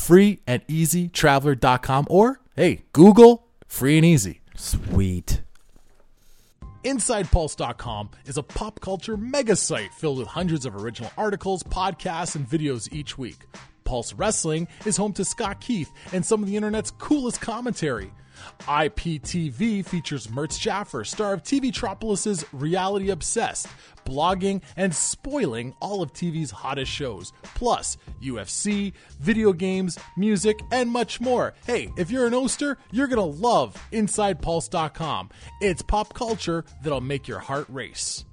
freeandeasytraveler.com, or, hey, Google Free and Easy.
Sweet.
InsidePulse.com is a pop culture mega site filled with hundreds of original articles, podcasts, and videos each week. Pulse Wrestling is home to Scott Keith and some of the internet's coolest commentary. IPTV features Mertz Jaffer, star of TV Tropolis's Reality Obsessed, blogging and spoiling all of TV's hottest shows, plus UFC, video games, music, and much more. Hey, if you're an Oster, you're going to love InsidePulse.com. It's pop culture that'll make your heart race.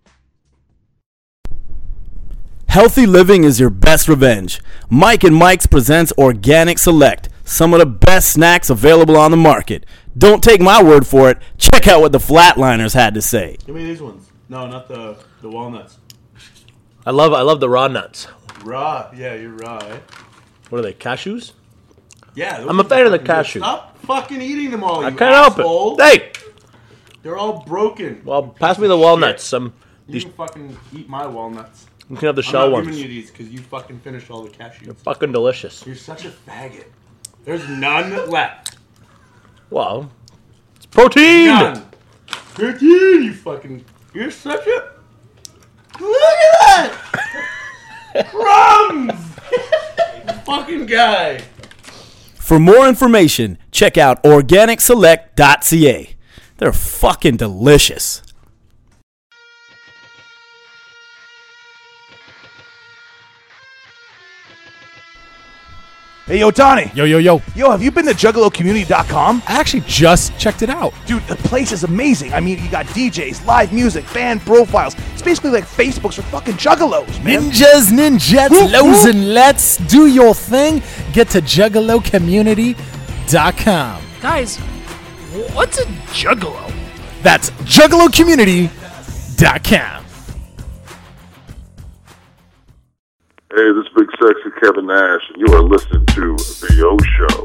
Healthy living is your best revenge. Mike and Mike's presents Organic Select, some of the best snacks available on the market. Don't take my word for it. Check out what the Flatliners had to say.
Give me these ones. No, not the walnuts.
I love the raw nuts.
Raw. Yeah, you're raw, eh?
What are they, cashews?
Yeah.
I'm a fan of the cashews.
Stop fucking eating them all,
I
you
can't
asshole.
help it. Hey!
They're all broken.
Well, pass me the walnuts.
You can fucking eat my walnuts.
You can have the shell
I'm not
ones.
giving you these because you fucking finished all the cashews.
They're fucking delicious.
You're such a faggot. There's none left.
Well, it's protein!
None. Protein, you fucking... You're such a... Look at that! Crumbs! Fucking guy.
For more information, check out organicselect.ca. They're fucking delicious.
Hey, yo, Donnie.
Yo.
Yo, have you been to JuggaloCommunity.com?
I actually just checked it out.
Dude, the place is amazing. I mean, you got DJs, live music, fan profiles. It's basically like Facebook's for fucking juggalos, man.
Ninjas, ninjets, lows and lets, do your thing. Get to JuggaloCommunity.com.
Guys, what's a juggalo?
That's JuggaloCommunity.com.
Hey, this is Big Sexy Kevin Nash, and you are listening to The Yo Show.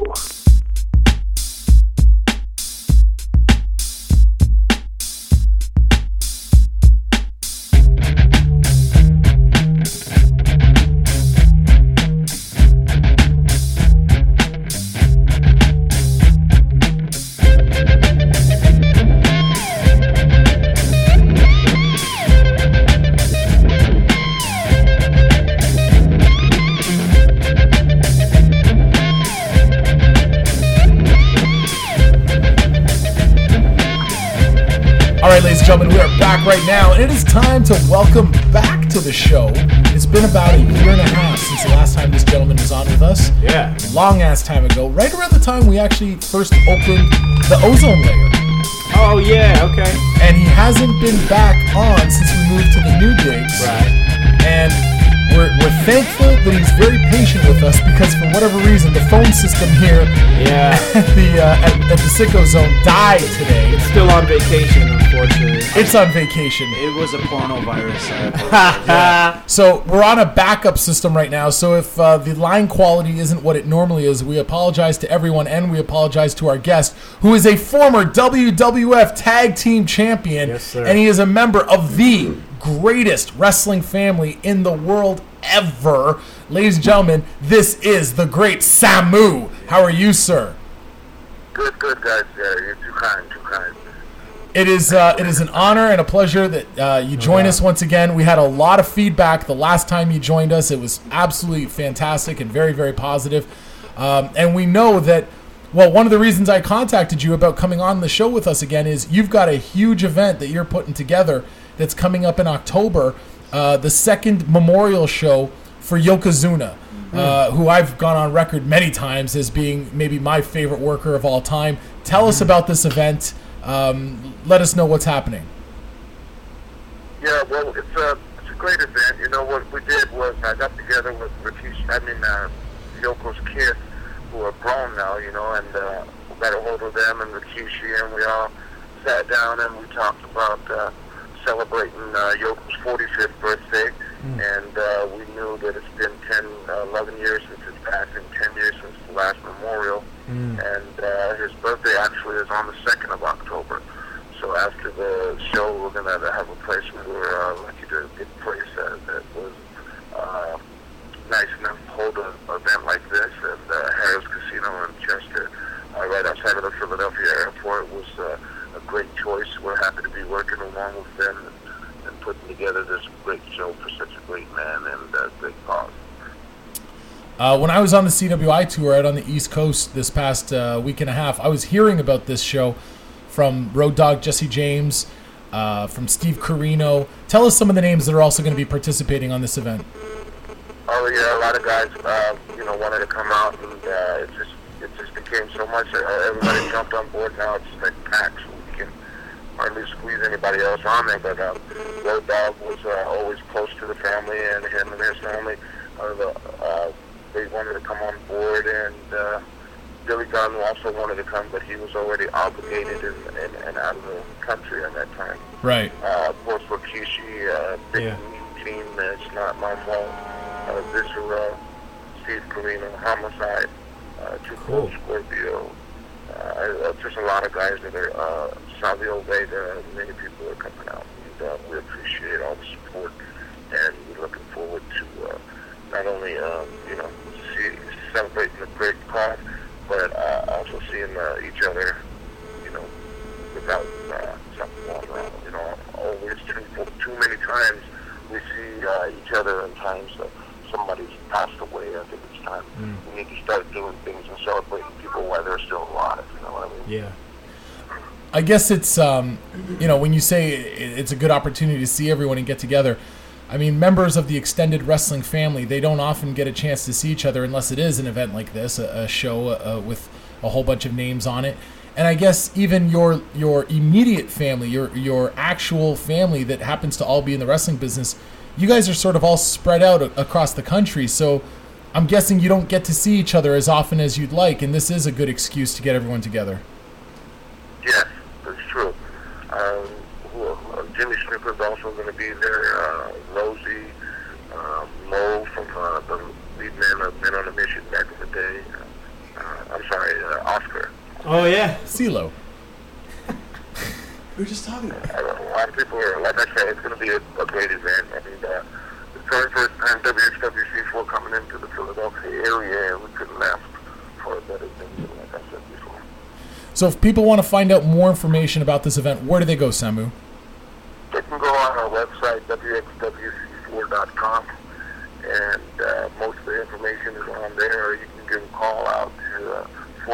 All right, ladies and gentlemen, we are back right now, and it is time to welcome back to the show. It's been about a year and a half since the last time this gentleman was on with us.
Yeah.
Long ass time ago, right around the time we actually first opened the ozone layer.
Oh, yeah, okay.
And he hasn't been back on since we moved to the new digs.
Right.
And we're thankful that he's very patient with us because for whatever reason, the phone system here at the Sicko Zone died today.
It's still on vacation, unfortunately.
It's on vacation.
It was a porno virus.
So we're on a backup system right now. So if the line quality isn't what it normally is, we apologize to everyone and we apologize to our guest, who is a former WWF Tag Team Champion.
Yes, sir.
And he is a member of the greatest wrestling family in the world ever. Ladies and gentlemen, this is the great Samu. How are you, sir?
Good, guys. Yeah, you're too kind.
It is an honor and a pleasure that you join us once again. We had a lot of feedback the last time you joined us. It was absolutely fantastic and very, very positive. And we know that, well, one of the reasons I contacted you about coming on the show with us again is you've got a huge event that you're putting together that's coming up in October, the second memorial show for Yokozuna, who I've gone on record many times as being maybe my favorite worker of all time. Tell us about this event. Let us know what's happening.
Yeah, well, it's a great event. You know, what we did was I got together with Yoko's kids, who are grown now, you know, and we got a hold of them and Rikishi, and we all sat down and we talked about celebrating Yoko's 45th birthday, and we knew that it's been 11 years since his passing, 10 years since the last memorial, and his birthday actually is on the 2nd of October. So after the show, we're going to have a place where we're lucky to get a place that was nice enough to hold an event like this at Harrah's Casino in Chester, right outside of the Philadelphia airport. It was a great choice. We're happy to be working along with them and putting together this great show for such a great man and a great cause.
When I was on the CWI tour out on the East Coast this past week and a half, I was hearing about this show from Road Dogg Jesse James, from Steve Corino. Tell us some of the names that are also going to be participating on this event.
Oh yeah, a lot of guys, wanted to come out, and it just became so much. Everybody jumped on board now. It's like packed, so we can hardly squeeze anybody else on there. But Road Dogg was always close to the family, and him and his family, they wanted to come on board, and Billy Gunn also wanted to come, but he was already obligated and out of the country at that time.
Right.
Of course, Rikishi, big team, it's not Manuel. Viscera, Steve Carino, Homicide, Too Cold, Scorpio. Just a lot of guys that are Savio Vega. Many people are coming out, and we appreciate all the support. And we're looking forward to not only celebrating the great cause, but also seeing each other, without something going wrong. Always too many times we see each other in times that somebody's passed away. I think it's time we need to start doing things and celebrating people while they're still alive. You know what I mean?
Yeah. I guess it's when you say it's a good opportunity to see everyone and get together. I mean, members of the extended wrestling family, they don't often get a chance to see each other unless it is an event like this, a show with a whole bunch of names on it. And I guess even your immediate family, your actual family that happens to all be in the wrestling business, you guys are sort of all spread out across the country. So I'm guessing you don't get to see each other as often as you'd like, and this is a good excuse to get everyone together.
Yes, that's true. Jimmy Snooker's also going to be there. Rosie, Mo from the lead man of Men on a Mission back in the day. Oscar.
Oh, yeah.
CeeLo.
We were just talking about it.
A lot of people are, like I said, it's going to be a great event. I mean, the very first time WHWC4 coming into the Philadelphia area, and we couldn't ask for a better thing, like I said before.
So if people want to find out more information about this event, where do they go, Samu?
They can go on our website, wxwc4.com, and most of the information is on there. You can give a call out to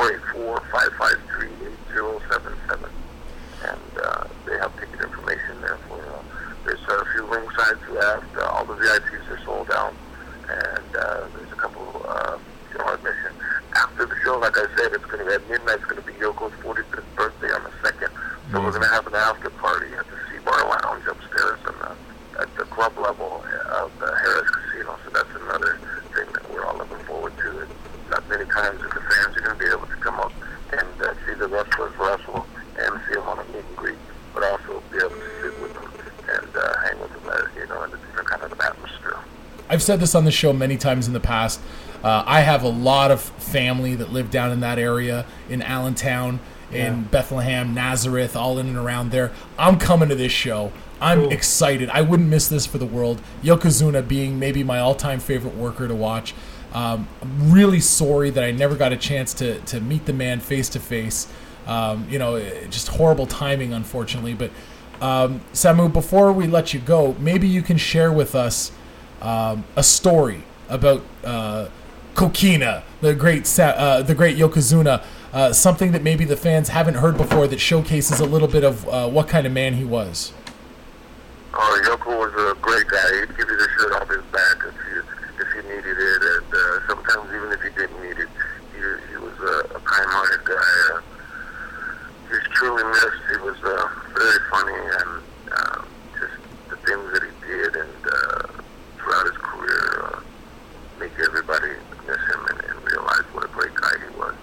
484-553-8077, and they have ticket information there for there's a few ringsides left. All the VIPs are sold out, and there's a couple admission. After the show, like I said, it's going to be at midnight. It's going to be Yoko's 45th birthday on the 2nd, so we're going to have an after party at the C-Bar Lounge upstairs and at the club level of the Harris Casino. So that's another thing that we're all looking forward to. Not many times that the fans are going to be able to come up and see the wrestlers wrestle and see them on a meet and greet, but also be able to sit with them and hang with them, in a different kind of atmosphere.
I've said this on the show many times in the past. I have a lot of family that live down in that area, in Allentown, in Bethlehem, Nazareth, all in and around there. I'm coming to this show. I'm excited. I wouldn't miss this for the world. Yokozuna being maybe my all-time favorite worker to watch. I'm really sorry that I never got a chance to meet the man face-to-face. Just horrible timing, unfortunately. But, Samu, before we let you go, maybe you can share with us a story about Kokina, the great Yokozuna, something that maybe the fans haven't heard before that showcases a little bit of what kind of man he was.
Yoko was a great guy. He'd give you the shirt off his back if you needed it, and sometimes even if you didn't need it, he was a kind-hearted guy. He's truly missed. He was very funny, and just the things that he did and throughout his career make everybody miss him and realize what a great guy he was.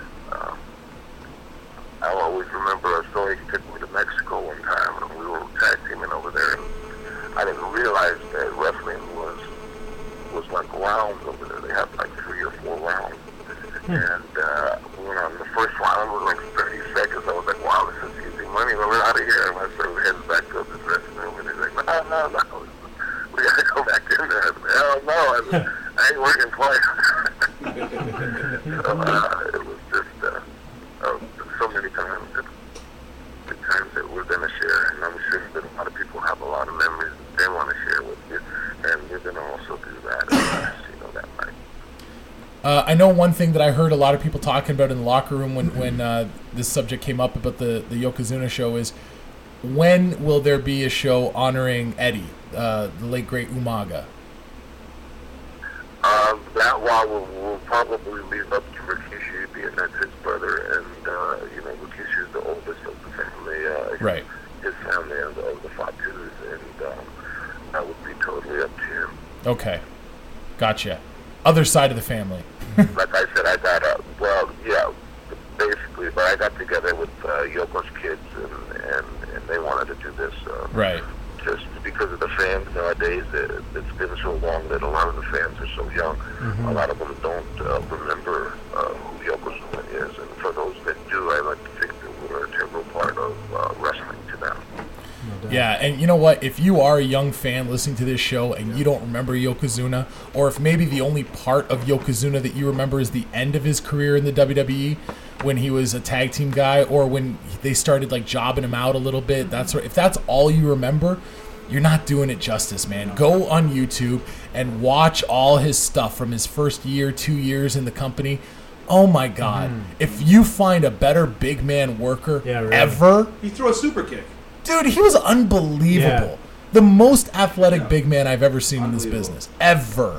I'll always remember a story. He took me to Mexico one time, and we were tag teaming over there. And I didn't realize that wrestling was like rounds over there. They had like 3 or 4 rounds. And we went on the first round with like 30 seconds. I was like, wow, this is easy money. We're out of here. And I started heading back to the dressing room, and he's like, no. We got to go back in there. I said, hell no. I ain't working twice. So it was just so many times that we're going to share, and I'm sure that a lot of people have a lot of memories that they want to share with you, and we're going to also do that that night.
I know one thing that I heard a lot of people talking about in the locker room when this subject came up about the Yokozuna show is, when will there be a show honoring Eddie, the late great Umaga?
That one will probably leave up to Rikishi, being that's his brother, and Rikishi is the oldest of the family.
Right.
His family of the Fatus, and that would be totally up to him.
Okay, gotcha. Other side of the family.
Like I said, I got basically, but I got together with Yoko's kids, and they wanted to do this.
Right.
just because of the fans nowadays. It's been so long that a lot of the fans are so young. A lot of them don't remember who Yokozuna is, and for those that do, I like to think that we're an integral part of wrestling to them.
Yeah, and you know what? If you are a young fan listening to this show and you don't remember Yokozuna, or if maybe the only part of Yokozuna that you remember is the end of his career in the WWE, when he was a tag team guy, or when they started like jobbing him out a little bit, if that's all you remember, you're not doing it justice, man. Go on YouTube and watch all his stuff from his first year, 2 years in the company. Oh my God. If you find a better big man worker ever,
He threw a super kick.
dude, he was unbelievable. The most athletic big man I've ever seen in this business. Ever.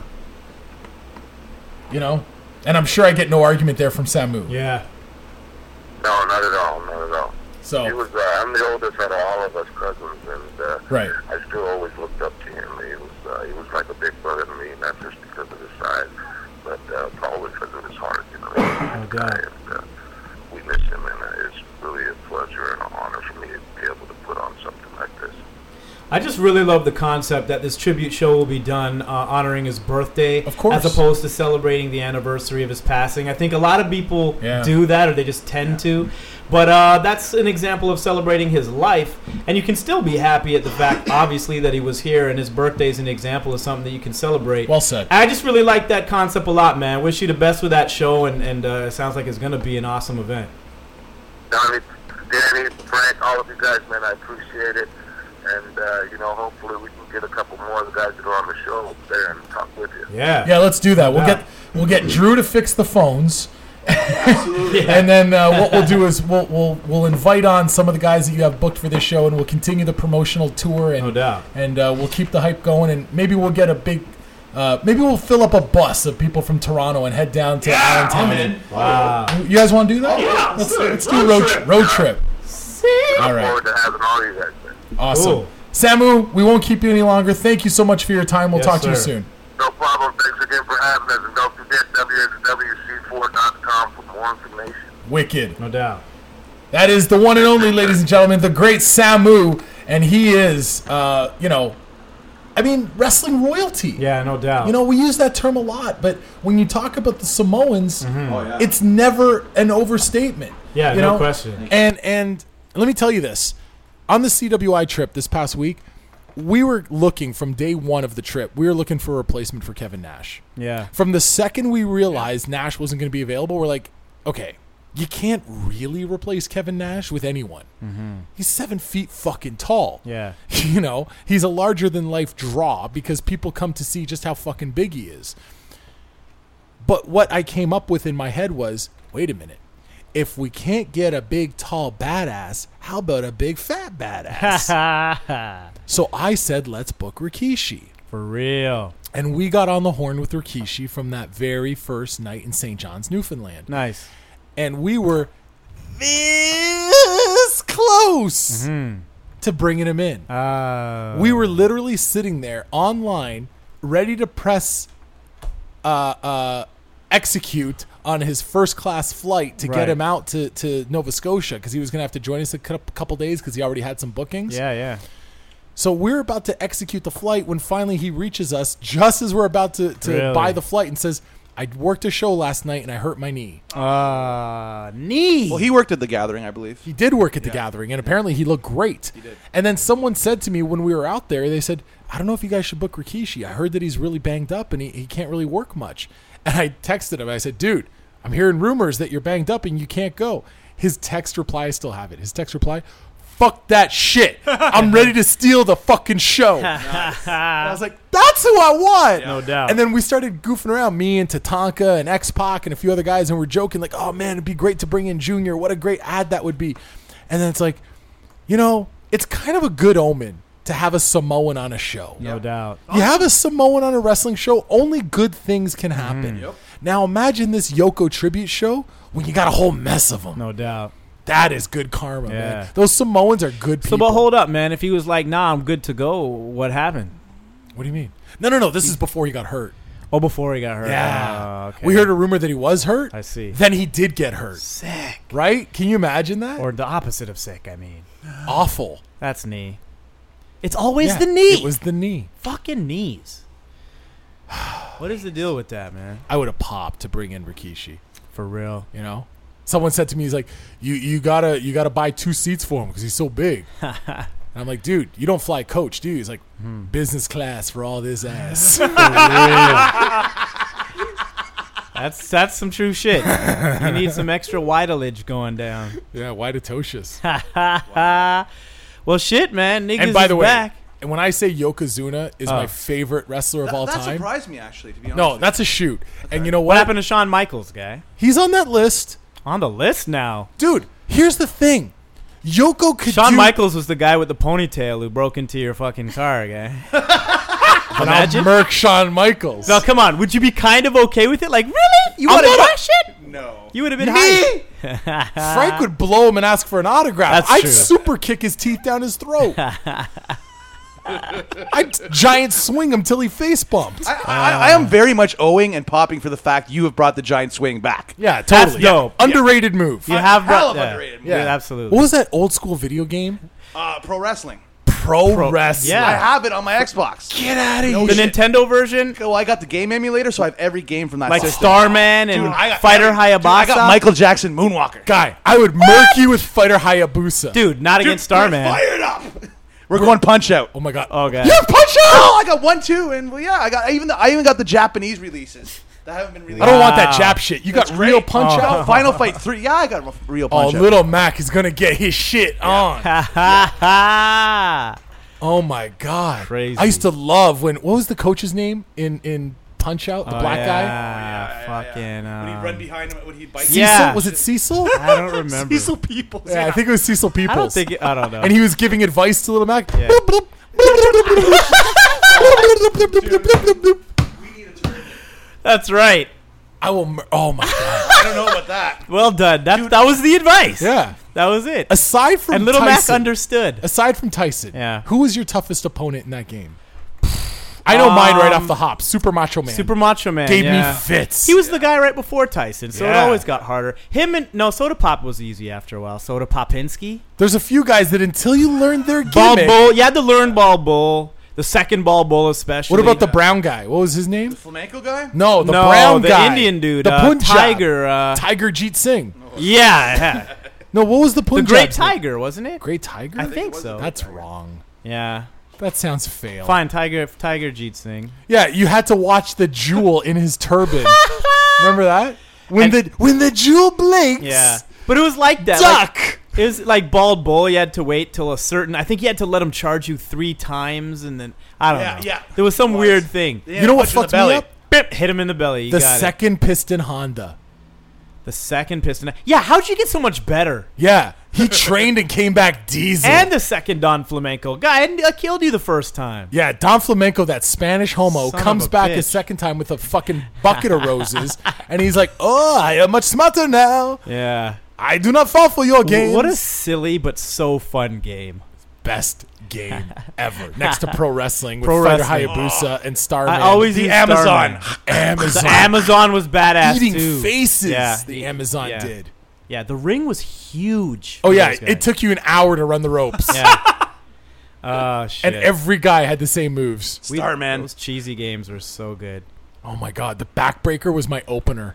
You know? And I'm sure I get no argument there from Samu.
Yeah.
No, not at all, not at all.
So
he was. I'm the oldest out of all of us cousins, and
right.
I still always looked up to him. He was like a big brother to me, not just because of his size, but probably because of his heart. You know, he's a guy, and we miss him, and it's really a pleasure and an honor for me to be able to put on something like this.
I just really love the concept that this tribute show will be done honoring his birthday,
of course,
as opposed to celebrating the anniversary of his passing. I think a lot of people do that, or they just tend to. But that's an example of celebrating his life, and you can still be happy at the fact, obviously, that he was here, and his birthday is an example of something that you can celebrate.
Well said.
I just really like that concept a lot, man. Wish you the best with that show, and it sounds like it's going to be an awesome event.
Donnie, Danny, Frank, all of you guys, man, I appreciate it. And, hopefully we can get a couple more of the guys that are on the show there and talk with you.
Yeah, let's do that. We'll get Drew to fix the phones. And then what we'll do is we'll invite on some of the guys that you have booked for this show, and we'll continue the promotional tour. And,
no doubt.
And we'll keep the hype going, and maybe we'll get a big. Maybe we'll fill up a bus of people from Toronto and head down to Allentown.
Wow.
You guys want to do that?
Yeah,
let's do a road trip. All right.
Look forward to having all you guys there.
Awesome.
Cool.
Samu, we won't keep you any longer. Thank you so much for your time. We'll talk to you soon.
No problem. Thanks again for having us. And don't forget www.c4.com for more information.
Wicked.
No doubt.
That is the one and only, ladies and gentlemen, the great Samu. And he is, wrestling royalty.
Yeah, no doubt.
We use that term a lot, but when you talk about the Samoans, it's never an overstatement.
Yeah, no question.
And let me tell you this. On the CWI trip this past week, we were looking from day one of the trip. We were looking for a replacement for Kevin Nash.
Yeah.
From the second we realized Nash wasn't going to be available, we're like, okay, you can't really replace Kevin Nash with anyone. He's 7 feet fucking tall.
Yeah.
He's a larger than life draw because people come to see just how fucking big he is. But what I came up with in my head was, wait a minute. If we can't get a big, tall badass, how about a big, fat badass? So I said, let's book Rikishi.
For real.
And we got on the horn with Rikishi from that very first night in St. John's, Newfoundland.
Nice.
And we were this close to bringing him in. We were literally sitting there online, ready to press execute on his first-class flight to get him out to Nova Scotia because he was going to have to join us a couple days because he already had some bookings.
Yeah.
So we're about to execute the flight when finally he reaches us just as we're about to buy the flight and says, I worked a show last night and I hurt my knee.
Knee?
Well, he worked at the Gathering, I believe.
He did work at the Gathering, and apparently he looked great.
He did.
And then someone said to me when we were out there, they said, I don't know if you guys should book Rikishi. I heard that he's really banged up and he can't really work much. And I texted him. I said, dude, I'm hearing rumors that you're banged up and you can't go. His text reply, I still have it. His text reply, fuck that shit. I'm ready to steal the fucking show. And I was like, that's who I want.
No doubt.
And then we started goofing around, me and Tatanka and X-Pac and a few other guys, and we're joking like, oh, man, it'd be great to bring in Junior. What a great ad that would be. And then it's like, it's kind of a good omen to have a Samoan on a show.
No doubt.
You have a Samoan on a wrestling show, only good things can happen.
Yep.
Now imagine this Yoko tribute show when you got a whole mess of them.
No doubt.
That is good karma, man. Those Samoans are good people.
So, but hold up, man. If he was like, nah, I'm good to go, what happened?
What do you mean? No. This is before he got hurt.
Oh, before he got hurt.
Yeah.
Okay.
We heard a rumor that he was hurt.
I see.
Then he did get hurt.
Sick.
Right? Can you imagine that?
Or the opposite of sick, I mean.
Awful.
That's knee. It's always
Yeah,
the knee.
It was the knee.
Fucking knees. What is the deal with that, man?
I would have popped to bring in Rikishi.
For real.
You know, someone said to me, he's like, you gotta buy 2 seats for him because he's so big. And I'm like, dude, you don't fly coach, do you? He's like, business class for all this ass. For real.
That's some true shit. You need some extra whitelage going down.
Yeah, whiteatocious.
Well, shit, man. Niggas
And by the
is
way,
back.
and when I say Yokozuna is my favorite wrestler of all
That
time.
surprised me, actually, to be honest.
No, that's a shoot. And you know
What
what?
happened to Shawn Michaels, guy?
He's on that list.
On the list now.
Dude, here's the thing. Yoko could
Shawn
do...
Michaels was the guy with the ponytail who broke into your fucking car, guy.
And I'll murk Shawn Michaels.
No, come on. Would you be kind of okay with it? Like, really? You want to crush it?
No.
You would have been
Me?
high.
Frank would blow him and ask for an autograph.
That's
I'd
true.
super kick his teeth down his throat. I'd giant swing him till he face bumped.
I am very much owing and popping for the fact you have brought the giant swing back.
Yeah, totally.
That's dope.
Underrated move.
You have
Hell of
yeah.
underrated.
Yeah,
Yeah.
absolutely.
What was that old school video game?
Pro wrestling.
Pro wrestling.
yeah.
I have it on my Xbox.
Get out of
No
here.
The
shit.
Nintendo version?
Well, I got the game emulator, so I have every game from that
Like
system.
Starman and
Dude, I got
Fighter
every-
Hayabusa?
Dude, I got Michael Jackson Moonwalker.
Guy, I would murk you with Fighter Hayabusa.
Dude, not against Starman.
Fired up. We're going Punch Out.
Oh my god.
Oh, God.
Yeah, Punch Out. Oh, I got 1, 2, and well, yeah, I even got the Japanese releases that haven't been released.
I don't want that Jap shit. You got
That's
real
great.
Punch
Oh,
Out?
Final Fight 3. Yeah, I got real
Oh,
Punch Out.
little Mac is gonna get his shit on.
Ha ha ha.
Oh my god.
Crazy.
I used to love when what was the coach's name in Punch Out? The black guy?
Fucking.
When he'd run behind him, when he'd bite
Cecil?
Yeah.
Was it Cecil?
I don't remember.
Cecil Peoples.
Yeah, I think it was Cecil Peoples.
I don't think it, I don't know.
And he was giving advice to Little Mac.
Yeah. That's right.
I will. Oh my god.
I don't know about that.
Well done. That was the advice.
Yeah.
That was it.
Aside from
And Little
Tyson,
Mac understood.
Aside from Tyson,
Yeah.
who was your toughest opponent in that game? I know mine right off the hop. Super Macho Man.
Super Macho Man
Gave
yeah.
me fits.
He was the guy right before Tyson, so it
Yeah.
always got harder. Soda Pop was easy after a while. Soda Popinski.
There's a few guys that until you learned their
Ball
gimmick.
Bull. You had to learn Ball Bull. The second Ball Bull especially.
What about the brown guy? What was his name?
The flamenco guy?
No, the
No,
brown
the
guy.
Indian dude,
The Punjab.
Tiger.
Tiger Jeet Singh.
Yeah.
No, what was the
The
Punjab?
Great Tiger, wasn't it?
Great Tiger?
I think so.
That's wrong.
Yeah.
That sounds fail.
Fine, Tiger Jeet Singh.
Yeah, you had to watch the jewel in his turban. Remember that? When the jewel blinks.
Yeah. But it was like that.
Duck.
It was like Bald Bull. You had to wait till a certain. I think you had to let him charge you 3 times, and then I don't know.
Yeah.
There was some weird thing.
Yeah,
You know what
punch in the
fucked me
belly.
up?
Bip, hit him in the belly. You
The
got it.
second piston Honda.
The second piston. Yeah, how'd you get so much better?
Yeah, he trained and came back diesel.
And the second Don Flamenco guy, I killed you the first time.
Yeah, Don Flamenco, that Spanish homo,
Son of
comes
a
back a
bitch.
second time with a fucking bucket of roses, and he's like, "Oh, I am much smarter now.
Yeah.
I do not fall for your games."
What a silly but so fun game.
best game ever, next to pro wrestling with
Pro
Fighter
wrestling.
Hayabusa and Starman.
I always
The
use
Amazon.
Starman.
Amazon.
The Amazon was badass
Eating
too.
faces.
Yeah.
The Amazon
Yeah.
did.
Yeah, the ring was huge.
Oh
for
yeah,
those guys.
it took you an hour to run the ropes.
Yeah. Oh shit.
And every guy had the same moves.
Starman.
Those cheesy games were so good.
Oh my god, the backbreaker was my opener.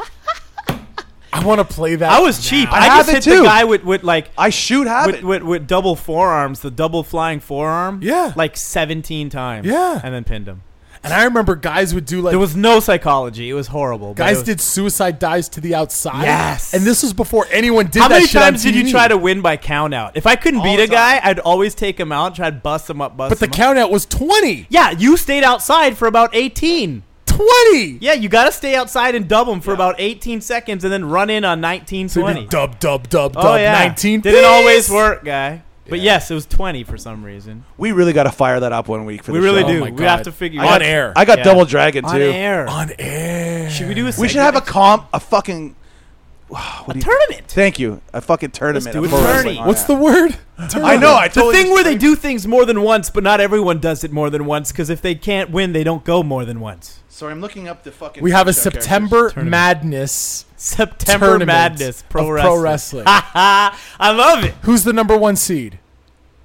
I want to play that.
I was cheap.
I
I
have
just
it
hit
too.
the guy with like
I shoot have it.
with double forearms, the double flying forearm.
Yeah.
Like 17 times.
Yeah.
And then pinned him.
And I remember guys would do like
There was no psychology. It was horrible. but
guys
it was-
did suicide dives to the outside.
Yes.
And this was before anyone did
How
that
many
shit on
times did you
TV.
try to win by count out? If I couldn't
All
beat
the
a guy,
time.
I'd always take him out, try to bust him up,
But the count out was 20.
Yeah, you stayed outside for about 18.
20.
Yeah, you got to stay outside and dub them for about 18 seconds and then run in on 19,
So
20.
dub, dub, dub,
Oh,
dub,
yeah.
19.
Didn't always
Peace.
work, guy. But yes, it was 20 for some reason.
We really got to fire that up one week for
We
the
really
show.
do.
my
We
God.
have to figure
On
out.
air.
I got
Yeah.
Double Dragon
On
too.
air.
On air.
Should we do a
We should have a fucking
tournament?
Thank you. A fucking tournament.
Let's do
of
a
pro
tourney.
wrestling.
What's the word?
I know. I
The
totally
thing where they
just-
do things more than once, but not everyone does it more than once, because if they can't win, they don't go more than once.
Sorry, I'm looking up the fucking.
We have a
show
September
Tournament.
Madness
September
tournament
Madness
of
pro
pro
wrestling.
wrestling.
I love it.
Who's the number 1 seed?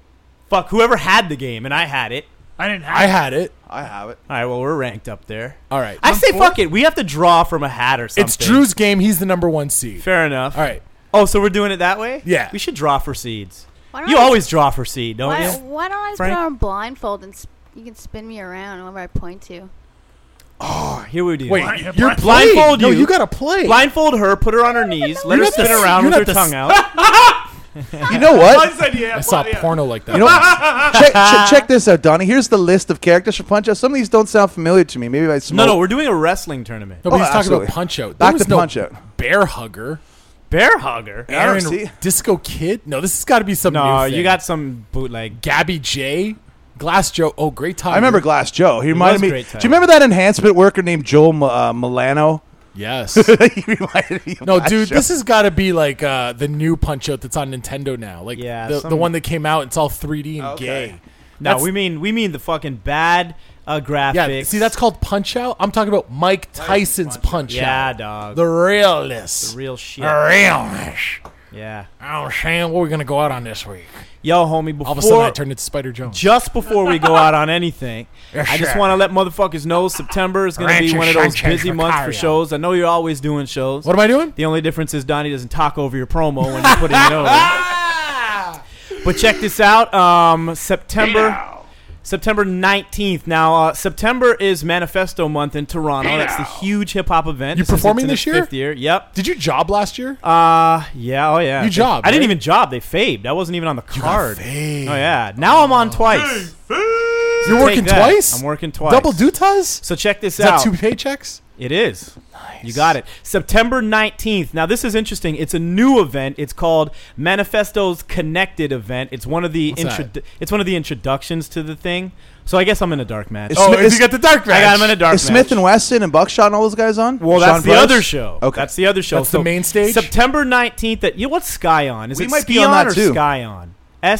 Fuck, whoever had the game, and I had it.
I didn't have
I had it.
I have it.
All right, well, we're ranked up there.
All right.
I say fuck it. We have to draw from a hat or something.
It's Drew's game. He's the number 1 seed.
Fair enough.
All right.
Oh, so we're doing it that way?
Yeah.
We should draw for seeds.
Why don't
You
I
always draw for seed, don't
why,
you?
Why don't I just
Frank?
put on a blindfold and you can spin me around whenever I point to?
Oh, here we do.
Wait,
Blind-
you're
blindfold
playing. No,
you.
you gotta play.
Blindfold her, put her on her knees, let
You're
her
not the
spin
s-
around
you're
with her
not
tongue
the
out.
You know what?
I said yeah.
I saw
yeah.
porno like that.
You know, check this out, Donnie. Here's the list of characters for Punch Out. Some of these don't sound familiar to me. Maybe I smoke.
No, we're doing a wrestling tournament.
No, but
Oh,
he's talking
absolutely.
about Punch Out.
Back
There was
to
no
Punch Out.
Bear Hugger.
Bear hugger.
Aaron
see?
Disco Kid. No, this has got to be some
No,
new thing.
you got some bootleg.
Gabby J. Glass Joe. Oh, great time.
I remember Glass Joe. He reminded
was
me.
great
Do
time.
you remember that enhancement worker named Joel Milano?
Yes.
He reminded me of
No,
Glass
dude,
Joe.
this has got to be like the new Punch Out that's on Nintendo now. Like
Yeah,
the
some-
one that came out. It's all 3D and
Okay.
gay.
No,
That's-
we mean the fucking bad graphics.
Yeah, see, that's called Punch Out. I'm talking about Mike Tyson's Punch
Yeah,
Out.
dog.
The realness.
The real shit.
The realness.
Yeah.
Oh, Shane, what are we going to go out on this week?
Yo, homie, before
All of a sudden, I turned into Spider Jones.
just before we go out on anything,
Yes,
I just
sir.
want to let motherfuckers know September is going to be
Rancho
one of those
Sanchez
busy months for
Vicario.
shows. I know you're always doing shows.
What am I doing?
The only difference is Donnie doesn't talk over your promo when you're putting it over. But check this out. September 19th. Now, September is Manifesto Month in Toronto. That's the huge hip hop event.
You
Since it's
performing
in
this
its
year?
5th year. Yep.
Did you job last year?
Yeah. Oh, yeah.
You jobbed,
I didn't
right?
even job. They faved. I wasn't even on the
You got
card.
faved.
Oh, yeah. Now I'm on twice.
You're
Take
working
that.
twice?
I'm working twice.
Double dutas?
So check this
Is that
out.
2 paychecks?
It is. Nice. You got it. September 19th. Now, this is interesting. It's a new event. It's called Manifesto's Connected event. It's one of the it's one of the introductions to the thing. So I guess I'm in a dark match.
Is Smith-
you got the dark match.
I got him in a dark
Is
match.
Smith and Weston and Buckshot and all those guys on?
Well,
Sean
that's the
Price?
other show.
Okay.
That's the other show.
That's the main stage?
September 19th. What's Scion? Is
We
it
might be on
Scion
that
or
too.
Scion?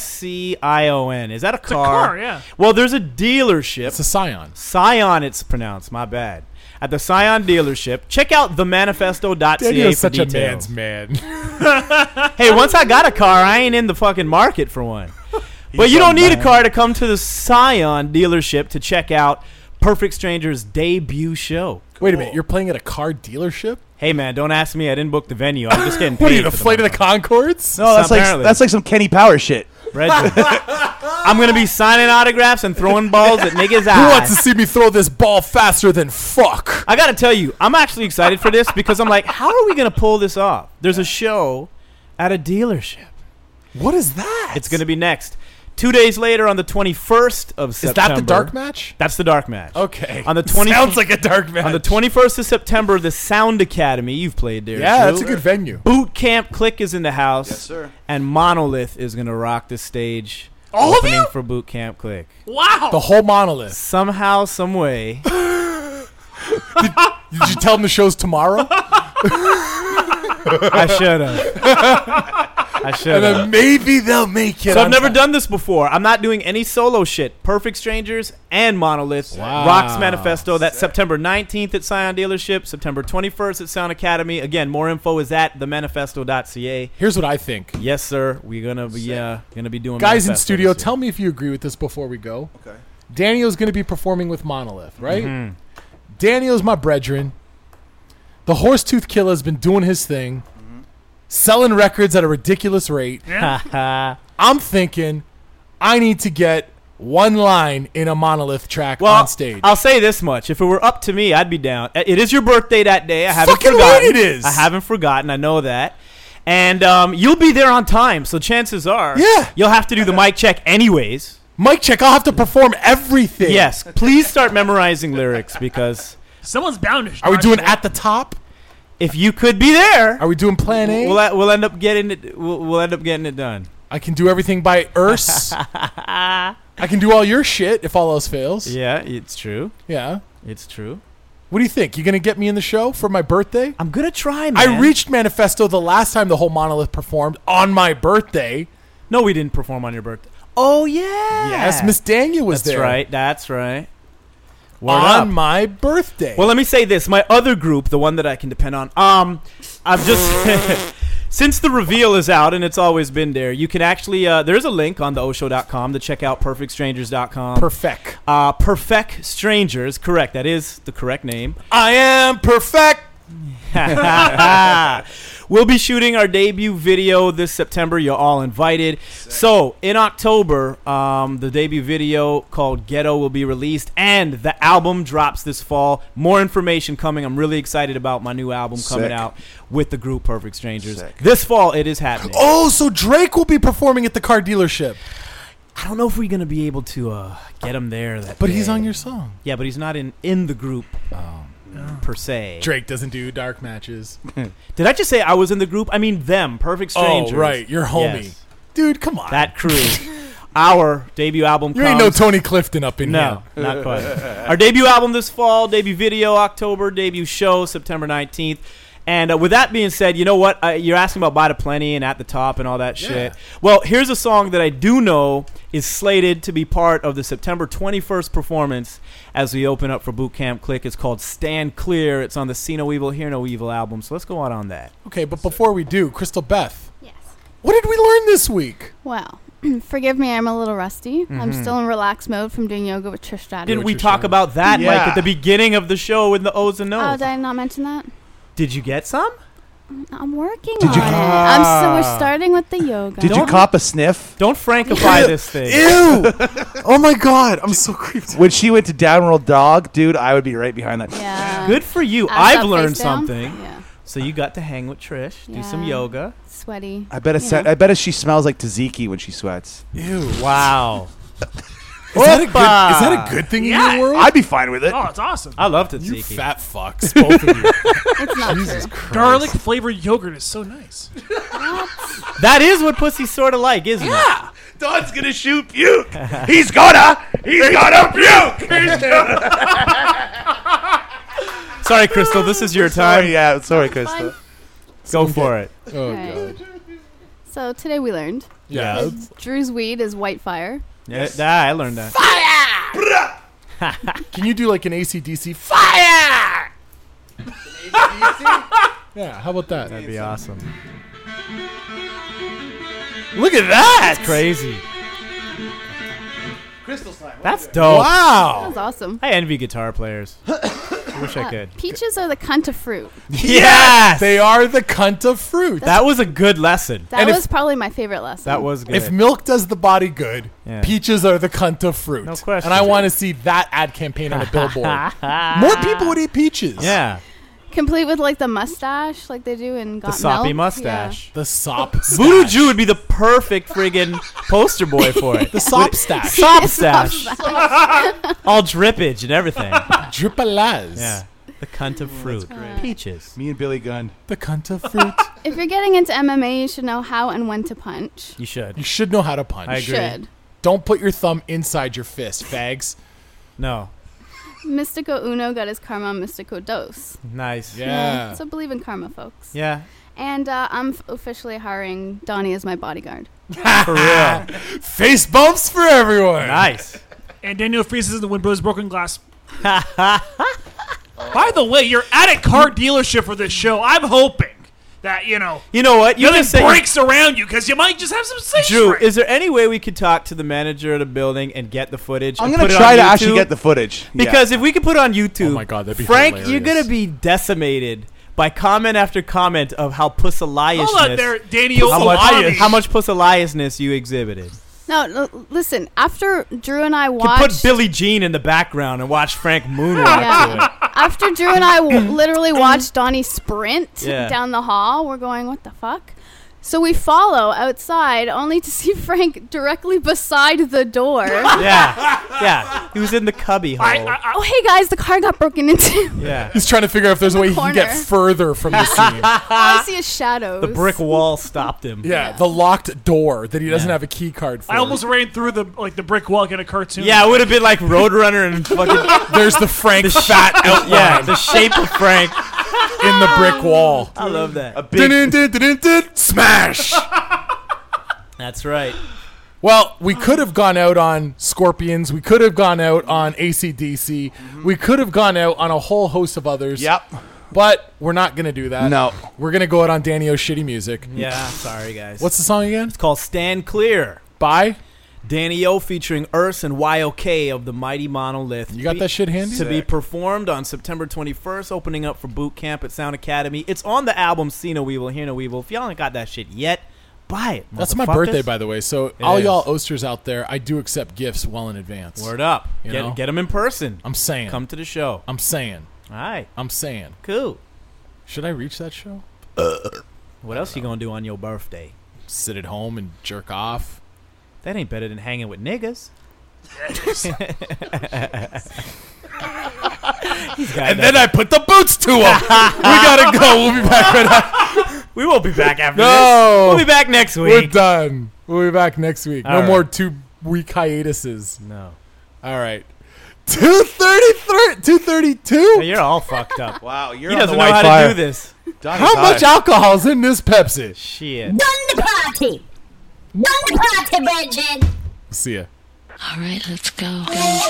Scion. Is that a
It's a
car?
car, yeah.
Well, there's a dealership.
It's a Scion.
Scion, it's pronounced. My bad. At the Scion dealership, check out themanifesto.ca
Daniel's
for
such a
details.
man's man.
Hey, once I got a car, I ain't in the fucking market for one. But you don't need a car to come to the Scion dealership to check out Perfect Stranger's debut show.
Wait a minute. You're playing at a car dealership?
Hey, man, don't ask me. I didn't book the venue. I'm just getting paid.
What are you, the
for
Flight of the
motherfucker.
Concords?
No, that's
Apparently.
like some Kenny Power shit.
Reggie. I'm going to be signing autographs and throwing balls at niggas'
Who wants to
eyes.
see me throw this ball faster than fuck?
I got to tell you, I'm actually excited for this because I'm like, how are we going to pull this off? There's a show at a dealership.
What is that?
It's going to be next. 2 days later on the 21st of
Is
September.
that the dark match?
That's the dark match.
Okay.
On the 20
Sounds like a dark match.
On the 21st of September, the Sound Academy. You've played there.
Yeah,
Drew.
that's a good venue.
Boot Camp Click is in the house.
Yes, sir.
And Monolith is going to rock the stage.
All of
opening
you?
for Boot Camp Click.
Wow.
The whole monolith.
Somehow, some way.
Did you tell them the show's tomorrow?
I should have. I should
And
have.
then maybe they'll make it.
So I've
on
never
time.
done this before. I'm not doing any solo shit. Perfect Strangers and Monolith.
Wow.
Rocks Manifesto. That's September 19th at Scion Dealership. September 21st at Sound Academy. Again, more info is at themanifesto.ca.
Here's what I think.
Yes, sir. We're gonna be doing
Guys in
Manifesto
studio,
this year.
tell me if you agree with this before we go.
Okay.
Daniel's going to be performing with Monolith, right?
Mhm.
Daniel's my brethren. The Horsetooth Killer's been doing his thing, selling records at a ridiculous rate.
Yeah.
I'm thinking I need to get one line in a Monolith track
Well,
on stage.
I'll say this much: if it were up to me, I'd be down. It is your birthday that day. I haven't
Fucking
forgotten.
right it is.
I haven't forgotten. I know that. And you'll be there on time, so chances are,
Yeah.
you'll have to do the mic check anyways.
Mic check, I'll have to perform everything.
Yes, please start memorizing lyrics because
Someone's bound to.
Are we doing at the top?
if you could be there,
Are we doing plan A?
we'll end up getting it. We'll end up getting it done.
I can do everything by Urs. I can do all your shit if all else fails.
Yeah, it's true.
Yeah.
It's true.
What do you think? You going to get me in the show for my birthday?
I'm gonna try, man.
I reached Manifesto the last time the whole Monolith performed on my birthday.
No, we didn't perform on your birthday. Oh yeah.
Yes, Miss Daniel was
That's
there.
right. That's right. Word
On
up.
my birthday.
Well, let me say this: my other group, the one that I can depend on. I've just Since the reveal is out and it's always been there, you can actually there's a link on theoshow.com to check out perfectstrangers.com. Perfect Strangers, correct. That is the correct name.
I am perfect.
We'll be shooting our debut video this September. You're all invited. So, in October, the debut video called Ghetto will be released, and the album drops this fall. More information coming. I'm really excited about my new album coming out with the group Perfect Strangers. This fall, it is happening.
Oh, so Drake will be performing at the car dealership.
I don't know if we're going to be able to get him there that
But
day.
he's on your song.
Yeah, but he's not in the group. Per se.
Drake doesn't do dark matches.
Did I just say I was in the group? I mean them, Perfect Strangers.
Oh, right. Your homie.
Yes.
Dude, come on.
That crew. Our debut album
You ain't no Tony Clifton up in here.
No, not quite. Our debut album this fall, debut video October, debut show September 19th. And with that being said, you know what? You're asking about By the Plenty and At the Top and all that shit. Well, here's a song that I do know is slated to be part of the September 21st performance as we open up for Boot Camp Click. It's called Stand Clear. It's on the See No Evil, Hear No Evil album. So let's go on that.
Okay, but before we do, Crystal Beth. Yes. What did we learn this week?
Well, forgive me, I'm a little rusty. I'm still in relaxed mode from doing yoga with Trish Stratus.
Didn't we talk about that like at the beginning of the show in the O's and No's?
Oh, did I not mention that?
Did you get some?
I'm working on it. We're starting with the yoga.
Did you cop a sniff?
Don't Frankify this thing.
Ew! Oh my God, I'm so creeped.
When she went to Downward Dog, dude, I would be right behind that.
Yeah.
Good for you.
Ass
I've
up,
learned
face down.
something.
Yeah.
So you got to hang with Trish, do some
Yeah.
yoga.
Sweaty.
I bet she smells like tzatziki when she sweats.
Ew.
Wow.
Is that a good thing in your world?
I'd be fine with it.
Oh, it's awesome.
I love
You
tzatziki.
fat fucks, both of you.
It's not
Jesus
true.
Christ.
Garlic flavored yogurt is so nice.
That is what pussy's sort of like, isn't it?
Don's gonna shoot puke. He's gonna puke.
Sorry, Crystal. This is your time.
Sorry, Crystal.
Go for it.
Oh,
Okay.
God.
So today we learned
Yeah.
that Drew's weed is white fire.
Yeah, I learned that.
Can you do like an AC/DC? Fire! Yeah, how about that?
That'd be awesome.
Look at that!
That's crazy.
Crystal's time.
That's dope.
Wow.
That's awesome.
I envy guitar players. I wish I could.
Peaches are the cunt of fruit.
Yes!
They are the cunt of fruit.
That was a good lesson.
That was probably my favorite lesson.
That was good.
If milk does the body good,
Yeah.
peaches are the cunt of fruit.
No question.
And I want to see that ad campaign on a billboard. More people would eat peaches.
Yeah.
Complete with like the mustache, like they do in Got
The soppy
Milk.
mustache.
The sop
Voodoo
stash.
Jew would be the perfect friggin' poster boy for it.
The sop stash.
Sop stash. All drippage and everything.
Dripalaz.
Yeah. The cunt of fruit. Peaches.
Me and Billy Gunn.
The cunt of fruit.
If you're getting into MMA, you should know how and when to punch.
You should.
You should know how to punch.
I agree.
Should.
Don't put your thumb inside your fist, fags.
No.
Mystico Uno got his karma on Mystico Dos.
Nice.
Yeah.
So believe in karma, folks.
Yeah.
And I'm officially hiring Donnie as my bodyguard.
For real.
Face bumps for everyone.
Nice.
And Daniel freezes in the Wind Bros Broken Glass. By the way, you're at a car dealership for this show. I'm hoping that,
You know what? You
nothing
just say
breaks around you because you might just have some stage
Drew,
fright.
is there any way we could talk to the manager of the building and get the footage?
I'm
and
gonna
put it
try
on
to
YouTube?
actually get the footage.
Because if we could put it on YouTube,
Oh my God, that'd be
Frank,
hilarious.
you're gonna be decimated by comment after comment of how pusseliasness.
Hold on there, Daniel.
How much pusseliasness you exhibited.
No, listen. After Drew and I
You could
watched,
put Billie Jean in the background and watch Frank moonwalk to it.
after Drew and I literally watched Donnie sprint
Yeah.
down the hall, we're going, what the fuck? So we follow outside, only to see Frank directly beside the door.
Yeah. He was in the cubby hole.
Oh, hey guys, the car got broken into.
Yeah.
He's trying to figure out if there's a way he can get
Corner.
further from the scene.
All I see is shadows.
The brick wall stopped him.
Yeah, the locked door that he doesn't have a key card for.
I almost ran through the brick wall in a cartoon.
Yeah, it would have been like Roadrunner and fucking.
There's the Frank fat outline.
Yeah, the shape of Frank
in the brick wall.
I love that.
A big
Smash!
That's right.
Well, we could have gone out on Scorpions. We could have gone out on AC/DC. We could have gone out on a whole host of others.
Yep.
But we're not going to do that.
No.
We're going to go out on Danny O's shitty music.
Yeah, sorry, guys.
What's the song again?
It's called Stand Clear.
By?
Danny O featuring Urs and YOK of the Mighty Monolith.
You got that shit handy?
To be performed on September 21st, opening up for boot camp at Sound Academy. It's on the album See No Evil, Hear No Evil. If y'all ain't got that shit yet, buy it.
That's my birthday, by the way. So all y'all Oasters out there, I do accept gifts well in advance.
Word up.
You know?
Get them in person.
I'm saying.
Come to the show.
I'm saying.
All right.
I'm saying.
Cool.
Should I reach that show?
What else you gonna do on your birthday?
Sit at home and jerk off.
That ain't better than hanging with niggas.
And then I put the boots to him. We gotta go. We'll be back right now.
We won't be back after
No.
this. We'll be back next week.
We're done. We'll be back next week.
All
No
right.
more 2-week hiatuses.
No.
All right. 2:33, 2:32.
Hey, you're all fucked up.
Wow, you're
He
on
doesn't
the
know
white
how
fire.
to do this.
Donnie's
How
high.
much alcohol's in this Pepsi?
Shit.
Done the party. Done the party, Bridget.
See ya.
All right, let's go.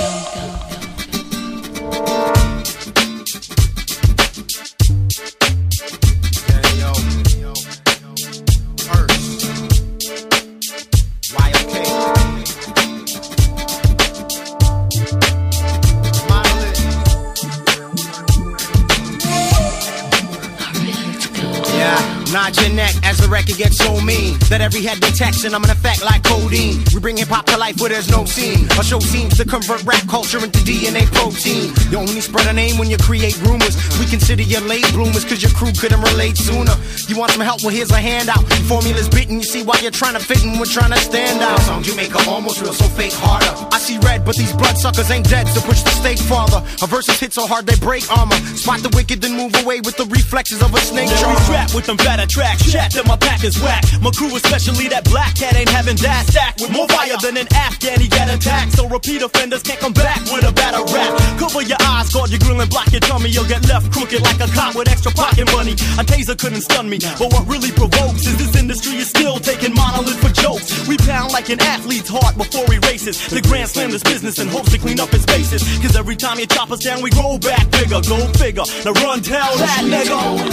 Nod your neck as the record gets so mean that every head be texting, I'm an effect like codeine. We bring hip hop to life where there's no scene. Our show seems to convert rap culture into DNA protein. You only spread a name when you create rumors. We consider you late bloomers cause your crew couldn't relate sooner. You want some help? Well, here's a handout. Your formula's bitten, you see why you're trying to fit in, we're trying to stand out. Songs you make are almost real, so fake harder. I see red, but these bloodsuckers ain't dead, so push the stake farther. Our verses hit so hard they break armor. Spot the wicked, then move away with the reflexes of a snake
Now we
charmer.
rap with them better tracks. Chat that my pack is whack. My crew, especially that black cat, ain't having that. Stack with more fire than an Afghan, he got attacked. So repeat offenders can't come back with a better rap. Cover your eyes, guard your grill and block your tummy. You'll get left crooked like a cop with extra pocket money. A taser couldn't stun me, but what really provokes is this industry is still taking Monolith for jokes. We pound like an athlete's heart before he races. The Grand Slam this business and hopes to clean up his faces. Cause every time you chop us down, we grow back bigger. Go figure. Now run, tell that nigga.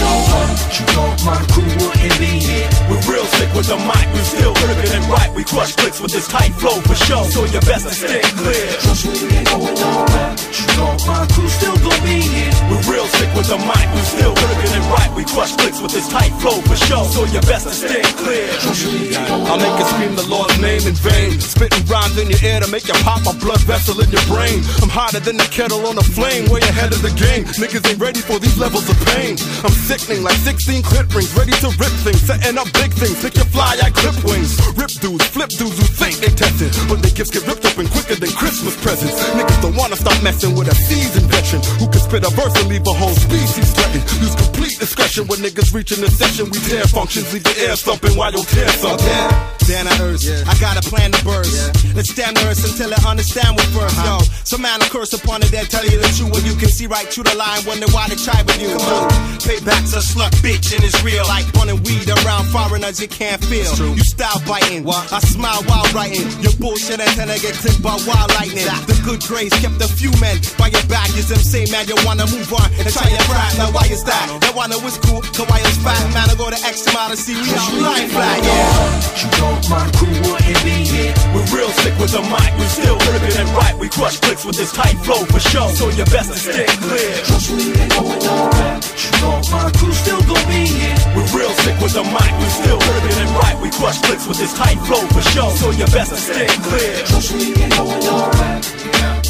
You thought my crew wouldn't be here.
We're real sick with the mic, we still ripping it right. We crush clicks with this tight flow for show. So you best to stay clear.
Trust me, we ain't going nowhere. You thought my crew still gon' be here.
We're real sick with the mic, we still ripping it right. We crush clicks with this tight flow for show. So you best to stay clear.
I'll make you scream the Lord's name in vain. Spitting rhymes in your ear to make you pop a blood vessel in your brain. I'm hotter than the kettle on a flame, way ahead of the game. Niggas ain't ready for these levels of pain. I'm sickening like 16 clip rings, ready to rip things, setting up big things. Pick your fly, I clip wings. Rip dudes, flip dudes who think they tested, but their gifts get ripped open quicker than Christmas presents. Niggas don't wanna stop messing with a seasoned veteran who can spit a verse and leave a whole species threatened. Use complete discretion when niggas reaching the session. We tear functions, leave the air thumping while your tear thump.
Down to earth, I got a plan to burst. Let's stand the earth until I understand what first, yo. Some man will curse upon it, they'll tell you the truth. When you can see right through the line, wonder why they try with you. Payback's a slut bitch and it's real. Like running weed around foreigners you can't feel. You style biting, I smile while writing. Your bullshit until I get clipped by wild lightning. The good grace kept a few men by your back. Is them say man you wanna move on and try your pride. Now why is that? That wanna was cool, cause why it's fat. Man I go the extra mile to see we out blind fly,
You thought my crew wouldn't be here.
We're real sick with the mic, we still ripping it right. We crush clicks with this tight flow for show. So you best to stay clear.
Trust me, ain't going nowhere. You thought my crew still gon' be here.
We're real sick with the mic, we still ripping it right. We crush clicks with this tight flow for show. So you best to stay clear.
Trust me, ain't going nowhere.